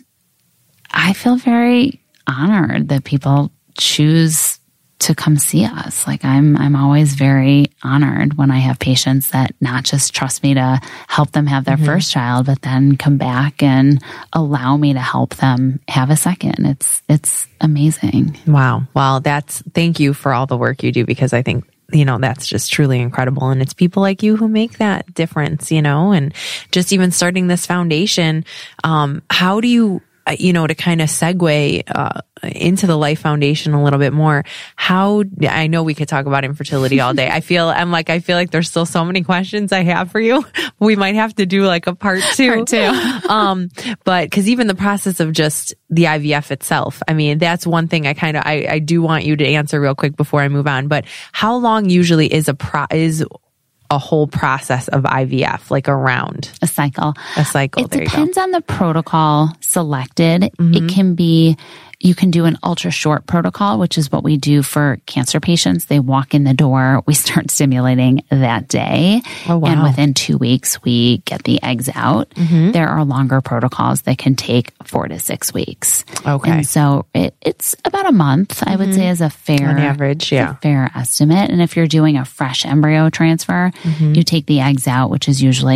S2: I feel very honored that people choose to come see us. Like I'm, I'm always very honored when I have patients that not just trust me to help them have their mm-hmm. first child, but then come back and allow me to help them have a second. It's, it's amazing.
S1: Wow. Well, that's, thank you for all the work you do, because I think, you know, that's just truly incredible. And it's people like you who make that difference, you know, and just even starting this foundation. Um, how do you, you know, to kind of segue uh, into the Life Foundation a little bit more, how, I know we could talk about infertility all day. I feel, I'm like, I feel like there's still so many questions I have for you. We might have to do like a part two.
S2: Part two.
S1: um, but cause even the process of just the I V F itself, I mean, that's one thing I kind of, I, I do want you to answer real quick before I move on, but how long usually is a pro, is a whole process of I V F, like around
S2: a cycle,
S1: a cycle.
S2: It
S1: there
S2: depends
S1: you go.
S2: on the protocol selected. Mm-hmm. It can be, you can do an ultra short protocol, which is what we do for cancer patients. They walk in the door, we start stimulating that day.
S1: Oh, wow.
S2: And within two weeks, we get the eggs out. Mm-hmm. There are longer protocols that can take four to six weeks.
S1: Okay.
S2: And so it, it's about a month, I would mm-hmm. say, is a fair,
S1: on average, yeah.
S2: a fair estimate. And if you're doing a fresh embryo transfer, mm-hmm. you take the eggs out, which is usually a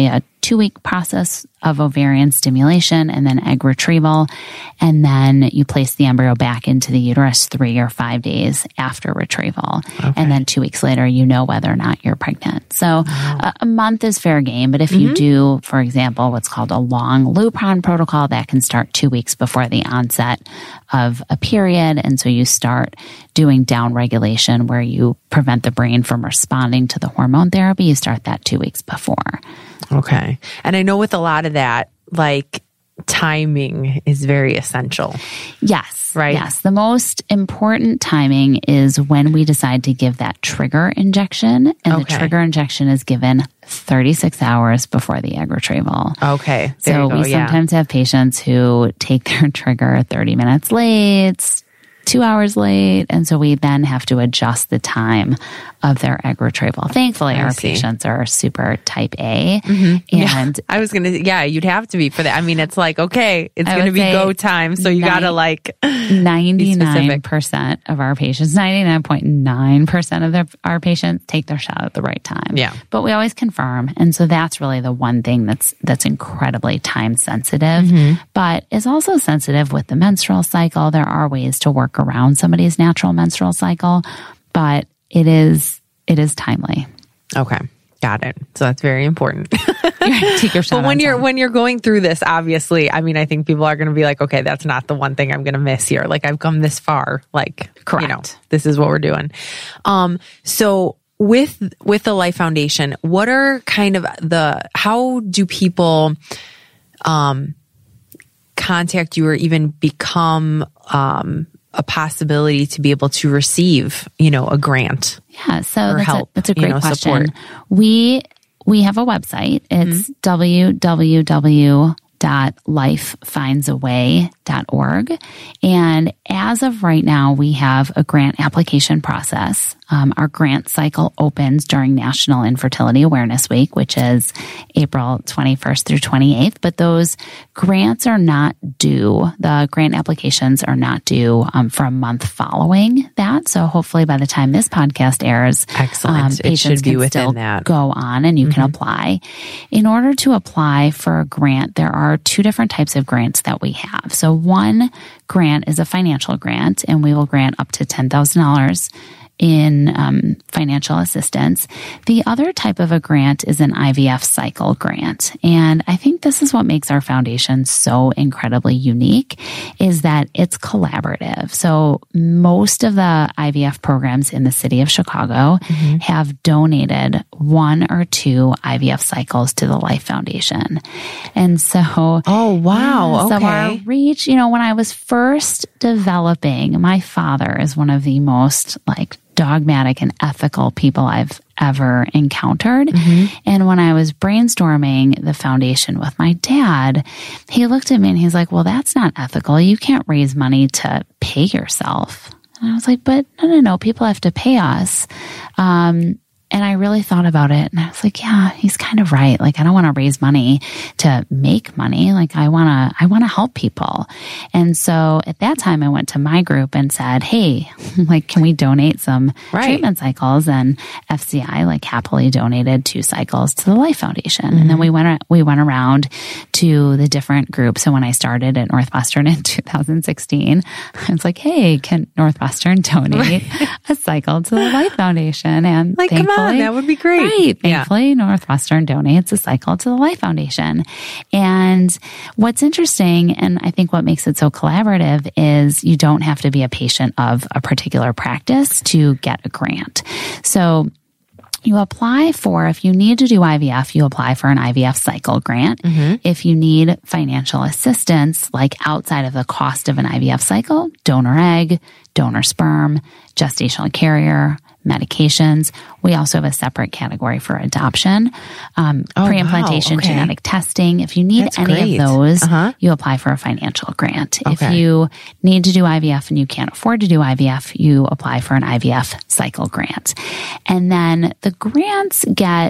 S2: two-week process of ovarian stimulation and then egg retrieval. And then you place the embryo back into the uterus three or five days after retrieval. Okay. And then two weeks later, you know whether or not you're pregnant. So wow. a, a month is fair game. But if mm-hmm. you do, for example, what's called a long Lupron protocol, that can start two weeks before the onset of a period. And so you start doing down regulation where you prevent the brain from responding to the hormone therapy. You start that two weeks before.
S1: Okay. And I know with a lot of that, like timing is very essential.
S2: Yes.
S1: Right.
S2: Yes. The most important timing is when we decide to give that trigger injection. And okay. the trigger injection is given thirty-six hours before the egg retrieval.
S1: Okay.
S2: There so go, we yeah. sometimes have patients who take their trigger thirty minutes late, two hours late. And so we then have to adjust the time of their egg retrieval. Thankfully, I our see. patients are super type A. Mm-hmm. And
S1: yeah. I was going to, yeah, you'd have to be for that. I mean, it's like, okay, it's going to be go time. So you got to like
S2: ninety-nine percent of our patients, ninety-nine point nine percent of their, our patients take their shot at the right time.
S1: Yeah.
S2: But we always confirm. And so that's really the one thing that's, that's incredibly time sensitive, mm-hmm. but is also sensitive with the menstrual cycle. There are ways to work around somebody's natural menstrual cycle, but it is, it is timely.
S1: Okay. Got it. So that's very important.
S2: Take your shot.
S1: But when you're,
S2: time.
S1: when you're going through this, obviously, I mean, I think people are going to be like, okay, that's not the one thing I'm going to miss here. Like I've come this far, like, correct. You know, this is what we're doing. Um, so with, with the Life Foundation, what are kind of the, how do people, um, contact you or even become, um, a possibility to be able to receive, you know, a grant?
S2: Yeah. So that's, help, a, that's a great
S1: you know,
S2: question.
S1: Support.
S2: We, we have a website. It's mm-hmm. w w w dot life finds a way dot org. And as of right now, we have a grant application process. Um, our grant cycle opens during National Infertility Awareness Week, which is April twenty-first through twenty-eighth. But those grants are not due. The grant applications are not due um, for a month following that. So hopefully by the time this podcast airs,
S1: excellent.
S2: Um,
S1: it
S2: patients
S1: should be
S2: can
S1: within
S2: still
S1: that.
S2: Go on and you mm-hmm. can apply. In order to apply for a grant, there are two different types of grants that we have. So one grant is a financial grant, and we will grant up to ten thousand dollars in um, financial assistance. The other type of a grant is an I V F cycle grant. And I think this is what makes our foundation so incredibly unique, is that it's collaborative. So most of the I V F programs in the city of Chicago mm-hmm. have donated one or two I V F cycles to the Life Foundation. And so,
S1: oh, wow.
S2: Yeah,
S1: okay.
S2: So our reach, you know, when I was first developing, my father is one of the most like dogmatic and ethical people I've ever encountered. Mm-hmm. And when I was brainstorming the foundation with my dad, he looked at me and he's like, well, that's not ethical. You can't raise money to pay yourself. And I was like, but no, no, no, people have to pay us. Um, And I really thought about it and I was like, yeah, he's kind of right. Like, I don't want to raise money to make money. Like, I want to, I want to help people. And so at that time I went to my group and said, hey, like, can we donate some right. treatment cycles? And F C I like happily donated two cycles to the Life Foundation. Mm-hmm. And then we went, we went around to the different groups. So when I started at Northwestern in two thousand sixteen, I was like, hey, can Northwestern donate a cycle to the Life Foundation? And
S1: like, come on. That would be great.
S2: Right. Thankfully, yeah. Northwestern donates a cycle to the Life Foundation. And what's interesting, and I think what makes it so collaborative, is you don't have to be a patient of a particular practice to get a grant. So you apply for, if you need to do I V F, you apply for an I V F cycle grant. Mm-hmm. If you need financial assistance, like outside of the cost of an I V F cycle, donor egg, donor sperm, gestational carrier, medications. We also have a separate category for adoption, um,
S1: oh,
S2: pre-implantation,
S1: wow. okay.
S2: genetic testing. If you need
S1: That's
S2: any
S1: great.
S2: of those,
S1: uh-huh.
S2: you apply for a financial grant.
S1: Okay.
S2: If you need to do I V F and you can't afford to do I V F, you apply for an I V F cycle grant. And then the grants get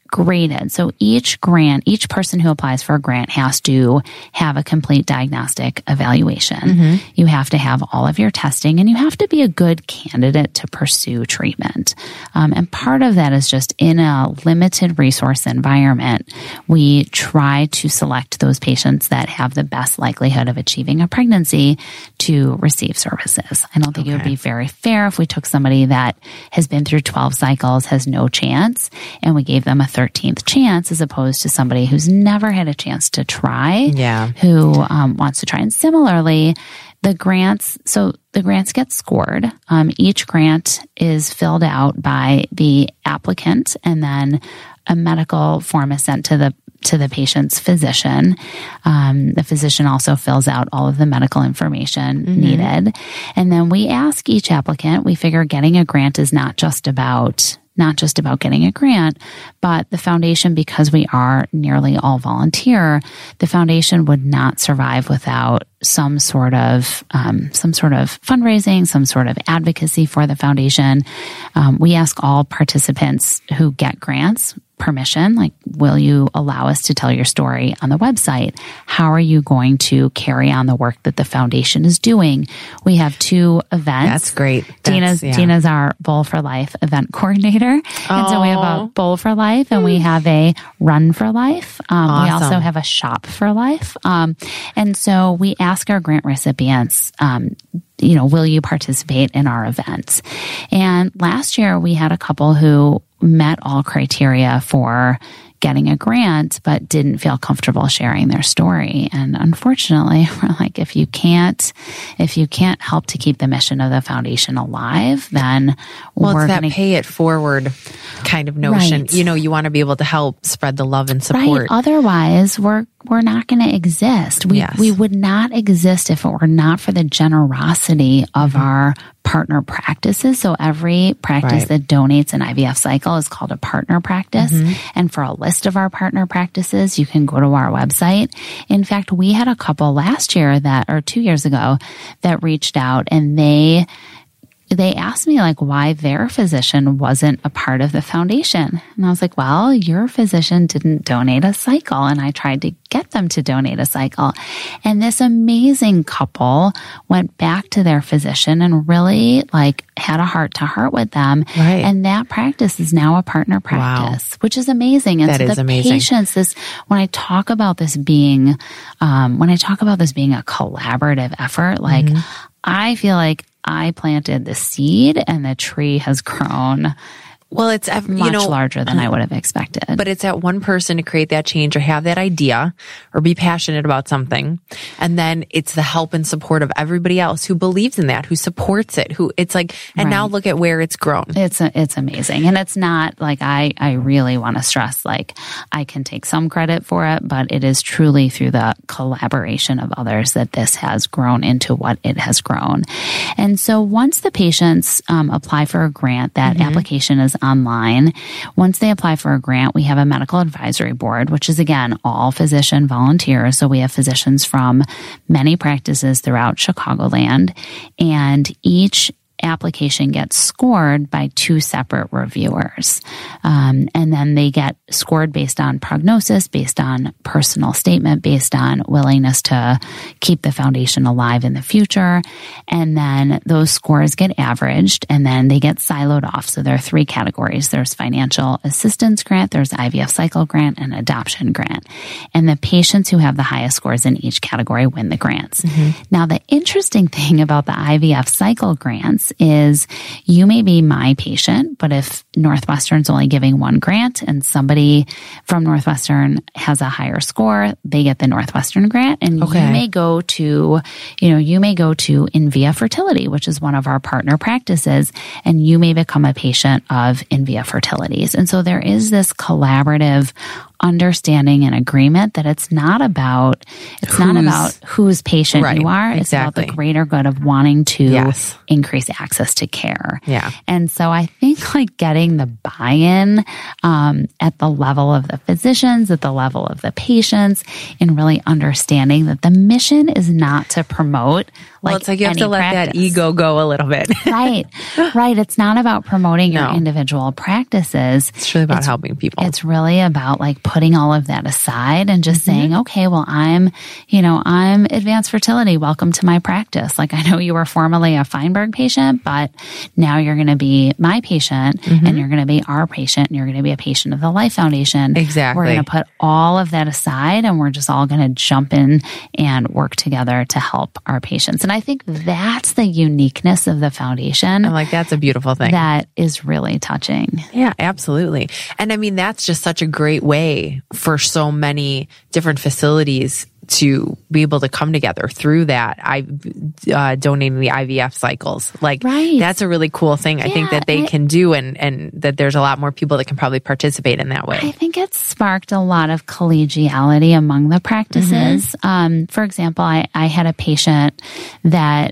S2: graded. So each grant, each person who applies for a grant has to have a complete diagnostic evaluation. Mm-hmm. You have to have all of your testing, and you have to be a good candidate to pursue treatment. Um, and part of that is just in a limited resource environment, we try to select those patients that have the best likelihood of achieving a pregnancy to receive services. I don't think okay. it would be very fair if we took somebody that has been through twelve cycles, has no chance, and we gave them a thirteenth chance, as opposed to somebody who's never had a chance to try,
S1: yeah.
S2: who um, wants to try. And similarly, the grants, so the grants get scored. Um, each grant is filled out by the applicant, and then a medical form is sent to the to the patient's physician. Um, the physician also fills out all of the medical information mm-hmm. needed. And then we ask each applicant, we figure getting a grant is not just about not just about getting a grant, but the foundation, because we are nearly all volunteer, the foundation would not survive without some sort of um, some sort of fundraising, some sort of advocacy for the foundation. Um, we ask all participants who get grants permission, like, will you allow us to tell your story on the website? How are you going to carry on the work that the foundation is doing? We have two events.
S1: That's great. That's,
S2: Dina's,
S1: yeah.
S2: Dina's our Bowl for Life event coordinator.
S1: Oh.
S2: And so we have a Bowl for Life, and we have a Run for Life. Um,
S1: awesome.
S2: We also have a Shop for Life. Um, and so we ask our grant recipients, um, you know, will you participate in our events? And last year we had a couple who met all criteria for getting a grant, but didn't feel comfortable sharing their story. And unfortunately, we're like, if you can't, if you can't help to keep the mission of the foundation alive, then
S1: well,
S2: we're
S1: it's that
S2: gonna,
S1: pay it forward kind of notion.
S2: Right.
S1: You know, you want to be able to help spread the love and support.
S2: Right. Otherwise, we're we're not going to exist. We
S1: yes.
S2: we would not exist if it were not for the generosity of mm-hmm. our partner practices. So every practice
S1: right.
S2: that donates an I V F cycle is called a partner practice. Mm-hmm. And for a list of our partner practices, you can go to our website. In fact, we had a couple last year that, or two years ago, that reached out, and they they asked me like why their physician wasn't a part of the foundation. And I was like, well, your physician didn't donate a cycle. And I tried to get them to donate a cycle. And this amazing couple went back to their physician and really like had a heart to heart with them.
S1: Right.
S2: And that practice is now a partner practice, wow. which is amazing. And
S1: that
S2: so
S1: is
S2: the
S1: amazing.
S2: patients, this, when I talk about this being, um, when I talk about this being a collaborative effort, like mm-hmm. I feel like I planted the seed and the tree has grown
S1: well, it's
S2: much
S1: you know,
S2: larger than I would have expected.
S1: But it's that one person to create that change or have that idea or be passionate about something. And then it's the help and support of everybody else who believes in that, who supports it, who it's like, and right. now look at where it's grown.
S2: It's a, it's amazing. And it's not like I, I really want to stress, like I can take some credit for it, but it is truly through the collaboration of others that this has grown into what it has grown. And so once the patients um, apply for a grant, that mm-hmm. application is online. Once they apply for a grant, we have a medical advisory board, which is again, all physician volunteers. So we have physicians from many practices throughout Chicagoland, and each application gets scored by two separate reviewers. Um, and then they get scored based on prognosis, based on personal statement, based on willingness to keep the foundation alive in the future. And then those scores get averaged, and then they get siloed off. So there are three categories. There's financial assistance grant, there's I V F cycle grant, and adoption grant. And the patients who have the highest scores in each category win the grants. Mm-hmm. Now, the interesting thing about the I V F cycle grants is you may be my patient, but if Northwestern's only giving one grant and somebody from Northwestern has a higher score, they get the Northwestern grant. And okay. you may go to, you know, you may go to Invia Fertility, which is one of our partner practices, and you may become a patient of Invia Fertilities. And so there is this collaborative understanding and agreement that it's not about, it's who's, not about whose patient right, you are. It's
S1: exactly.
S2: about the greater good of wanting to
S1: yes.
S2: increase access to care.
S1: Yeah.
S2: And so I think like getting the buy-in um, at the level of the physicians, at the level of the patients, and really understanding that the mission is not to promote
S1: Well,
S2: like
S1: it's like you have
S2: any
S1: to let
S2: practice.
S1: that ego go a little bit.
S2: Right. Right. It's not about promoting your
S1: No.
S2: individual practices.
S1: It's really about
S2: It's-
S1: helping people.
S2: It's really about like putting all of that aside and just
S1: Mm-hmm.
S2: saying, okay, well, I'm, you know, I'm Advanced Fertility. Welcome to my practice. Like I know you were formerly a Feinberg patient, but now you're going to be my patient
S1: Mm-hmm.
S2: and you're going to be our patient and you're going to be a patient of the Life Foundation.
S1: Exactly.
S2: We're going to put all of that aside and we're just all going to jump in and work together to help our patients. And I think that's the uniqueness of the foundation.
S1: I'm like, that's a beautiful thing.
S2: That is really touching.
S1: Yeah, absolutely. And I mean, that's just such a great way for so many different facilities to be able to come together through that. I uh, donating the I V F cycles, like
S2: Right.
S1: that's a really cool thing. I think
S2: Yeah,
S1: that they
S2: I-
S1: can do, and and that there's a lot more people that can probably participate in that way.
S2: I think it's sparked a lot of collegiality among the practices. Um, for example, I, I had a patient that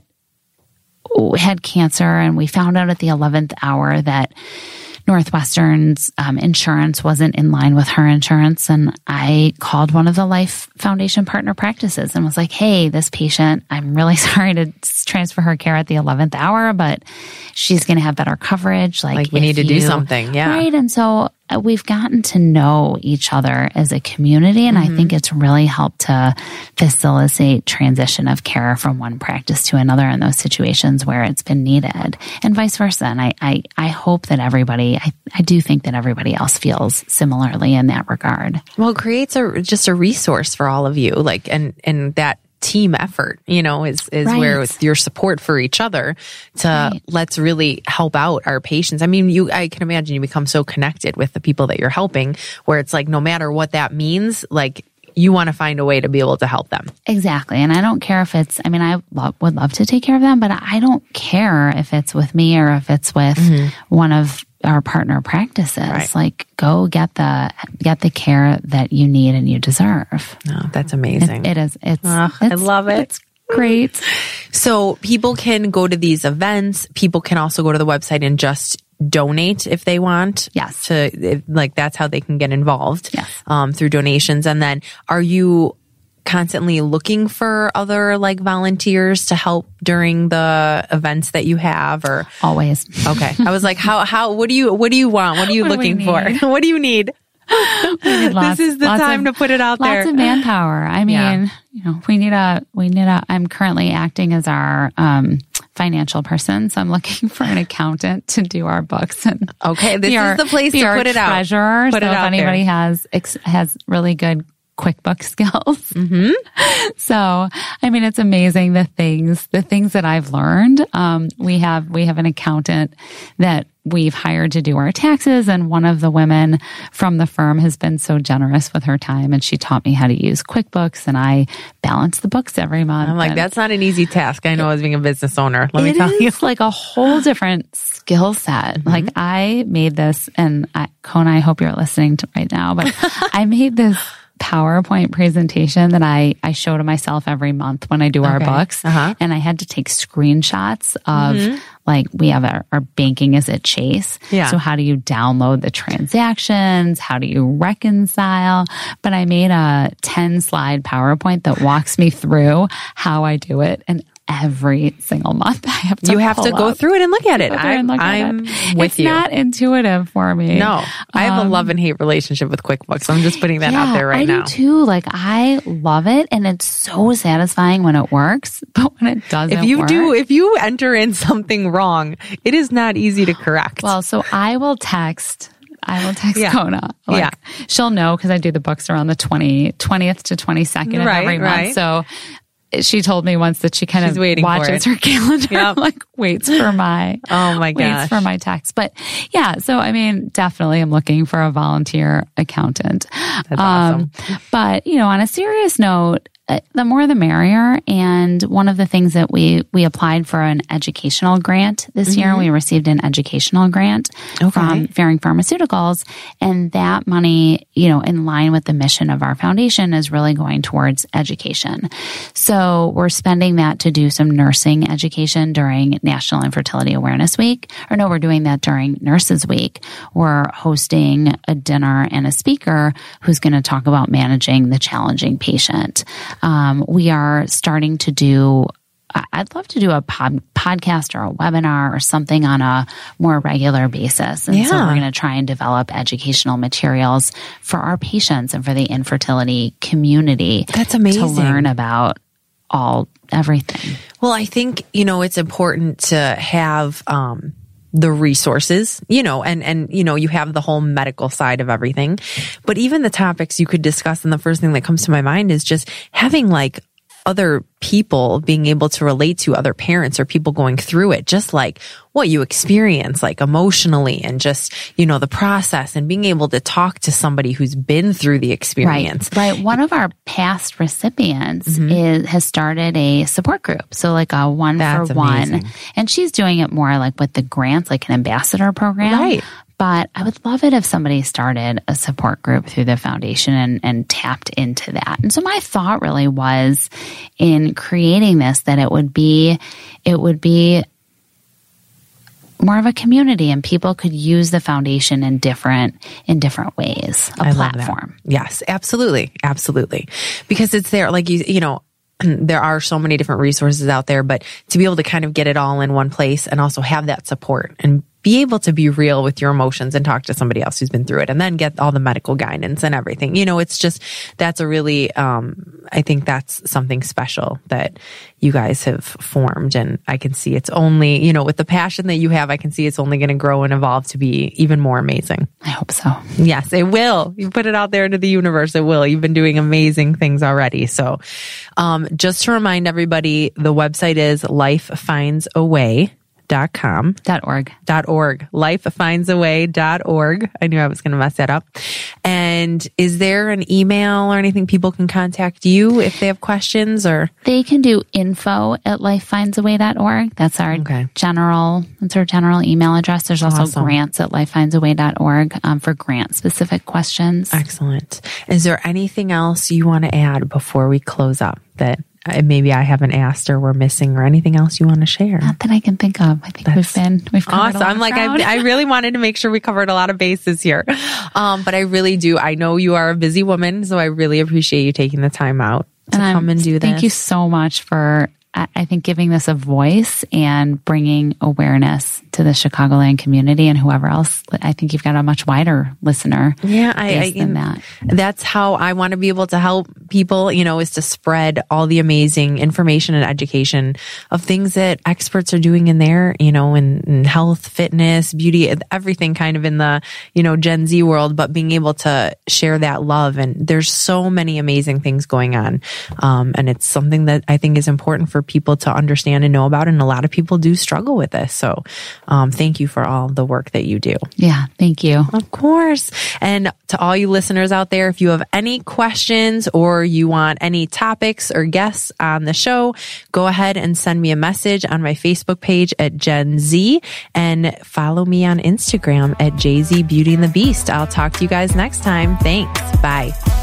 S2: had cancer and we found out at the eleventh hour that Northwestern's um, insurance wasn't in line with her insurance. And I called one of the Life Foundation partner practices and was like, hey, this patient, I'm really sorry to transfer her care at the eleventh hour, but she's going to have better coverage. Like,
S1: Like, we
S2: if
S1: need to do
S2: you-
S1: something. Yeah.
S2: Right. And so uh, we've gotten to know each other as a community. And I think it's really helped to facilitate transition of care from one practice to another in those situations where it's been needed and vice versa. And I, I, I hope that everybody, I, I do think that everybody else feels similarly in that regard.
S1: Well, it creates a just a resource for all of you, like, and and that team effort, you know, is is
S2: Right.
S1: where it's your support for each other to
S2: Right.
S1: let's really help out our patients. I mean, you, I can imagine you become so connected with the people that you're helping, where it's like no matter what that means, like you want to find a way to be able to help them.
S2: Exactly. And I don't care if it's, I mean, I lo- would love to take care of them, but I don't care if it's with me or if it's with one of our partner practices.
S1: Right.
S2: Like go get the, get the care that you need and you deserve.
S1: No, that's amazing.
S2: It is. It's,
S1: Ugh, I
S2: it's-
S1: love it.
S2: It's great.
S1: So people can go to these events. People can also go to the website and just donate if they want.
S2: Yes.
S1: To if, like that's how they can get involved.
S2: Yes.
S1: Um, through donations. And then are you constantly looking for other like volunteers to help during the events that you have, or
S2: Always.
S1: okay. I was like, how how what do you what do you want? What are you
S2: What do we
S1: looking for?
S2: need?
S1: What do you need?
S2: Lots-
S1: This is the
S2: lots
S1: time
S2: of-
S1: to put it out there.
S2: Lots of manpower. I mean,
S1: Yeah.
S2: you know, we need a, we need a, I'm currently acting as our, um, financial person. So I'm looking for an accountant to do our books and
S1: Okay, this
S2: be
S1: is
S2: our-
S1: the place
S2: be
S1: to
S2: our
S1: put it out.
S2: treasurer.
S1: Put
S2: so
S1: it
S2: if
S1: out
S2: anybody
S1: there.
S2: has, ex- has really good QuickBooks skills.
S1: Mm-hmm.
S2: So, I mean, it's amazing the things, the things that I've learned. Um, we have, we have an accountant that we've hired to do our taxes. And one of the women from the firm has been so generous with her time. And she taught me how to use QuickBooks and I balance the books every month.
S1: I'm like,
S2: And
S1: that's not an easy task. I know as being a business owner. Let me
S2: it
S1: tell you.
S2: is like a whole different skill set.
S1: Mm-hmm.
S2: Like I made this and I, Kona, I hope you're listening to right now, but I made this PowerPoint presentation that I, I show to myself every month when I do our
S1: Okay.
S2: books.
S1: Uh-huh.
S2: And I had to take screenshots of
S1: Mm-hmm.
S2: like, we have our, our banking is at Chase.
S1: Yeah.
S2: So how do you download the transactions? How do you reconcile? But I made a ten slide PowerPoint that walks me through how I do it. And every single month I have to
S1: You have to
S2: pull
S1: go
S2: up.
S1: through it and look at it.
S2: Go through and
S1: I'm,
S2: look at
S1: I'm
S2: it.
S1: with
S2: it's
S1: you.
S2: not intuitive for me.
S1: No, I have a
S2: Um,
S1: love and hate relationship with QuickBooks. I'm just putting that
S2: yeah,
S1: out there right
S2: I
S1: now.
S2: do too. Like I love it, and it's so satisfying when it works. But when it doesn't,
S1: If you
S2: work,
S1: do, if you enter in something wrong, it is not easy to correct.
S2: well, so I will text. I will text
S1: Yeah.
S2: Kona. Like,
S1: Yeah.
S2: she'll know because I do the books around the twentieth to twenty-second of
S1: Right,
S2: every month.
S1: right.
S2: So she told me once that she kind
S1: She's
S2: of
S1: waiting for
S2: watches
S1: it.
S2: her calendar,
S1: Yep.
S2: like waits for my
S1: oh my
S2: waits
S1: gosh.
S2: for my text. But yeah, so I mean, definitely I'm looking for a volunteer accountant.
S1: That's awesome.
S2: But, you know, on a serious note, uh, the more the merrier. And one of the things that we, we applied for an educational grant this year, we received an educational grant
S1: Okay.
S2: from Fairing Pharmaceuticals. And that money, you know, in line with the mission of our foundation is really going towards education. So we're spending that to do some nursing education during National Infertility Awareness Week. Or no, we're doing that during Nurses Week. We're hosting a dinner and a speaker who's going to talk about managing the challenging patient. Um, we are starting to do I'd love to do a pod, podcast or a webinar or something on a more regular basis. And
S1: yeah.
S2: so we're going to try and develop educational materials for our patients and for the infertility community.
S1: That's amazing.
S2: To learn about all, everything.
S1: Well, I think, you know, it's important to have, um, the resources, you know, and, and, you know, you have the whole medical side of everything, but even the topics you could discuss. And the first thing that comes to my mind is just having like other people being able to relate to other parents or people going through it, just like what you experience, like emotionally and just, you know, the process and being able to talk to somebody who's been through the experience.
S2: Right. right. One of our past recipients mm-hmm. is, has started a support group. So like a one
S1: That's
S2: for one,
S1: amazing.
S2: And she's doing it more like with the grants, like an ambassador program.
S1: Right.
S2: But I would love it if somebody started a support group through the foundation and, and tapped into that. And so my thought really was in creating this that it would be, it would be more of a community and people could use the foundation in different, in different ways, a
S1: I
S2: platform.
S1: Yes, absolutely. Absolutely. Because it's there, like you, you know, there are so many different resources out there, but to be able to kind of get it all in one place and also have that support and be able to be real with your emotions and talk to somebody else who's been through it and then get all the medical guidance and everything. You know, it's just, that's a really, um, I think that's something special that you guys have formed. And I can see it's only, you know, with the passion that you have, I can see it's only going to grow and evolve to be even more amazing.
S2: I hope so.
S1: Yes, it will. You put it out there into the universe. It will. You've been doing amazing things already. So, um, just to remind everybody, the website is life finds a way dot com.
S2: Dot org.
S1: Dot org. life finds a way dot org. I knew I was going to mess that up. And is there an email or anything people can contact you if they have questions or?
S2: They can do info at life finds a way dot org. That's our
S1: okay.
S2: general, that's our general email address. There's also
S1: awesome. grants
S2: at life finds a way dot org um, for grant specific questions.
S1: Excellent. Is there anything else you want to add before we close up that maybe I haven't asked or we're missing or anything else you want to share?
S2: Not that I can think of. I think That's we've been, we've covered
S1: awesome.
S2: a lot
S1: I'm like,
S2: I,
S1: I really wanted to make sure we covered a lot of bases here. Um, but I really do. I know you are a busy woman, so I really appreciate you taking the time out to
S2: and
S1: come and do this.
S2: Thank you so much for, I think, giving this a voice and bringing awareness to the Chicagoland community and whoever else. I think you've got a much wider listener
S1: yeah, I, I,
S2: than that.
S1: That's how I want to be able to help people, you know, is to spread all the amazing information and education of things that experts are doing in there, you know, in, in health, fitness, beauty, everything kind of in the, you know, Gen Z world, but being able to share that love. And there's so many amazing things going on. Um, and it's something that I think is important for people to understand and know about. And a lot of people do struggle with this. So, um, thank you for all the work that you do.
S2: Yeah. Thank you.
S1: Of course. And to all you listeners out there, if you have any questions or you want any topics or guests on the show, go ahead and send me a message on my Facebook page at Gen Z and follow me on Instagram at J Z Beauty and the Beast. I'll talk to you guys next time. Thanks. Bye.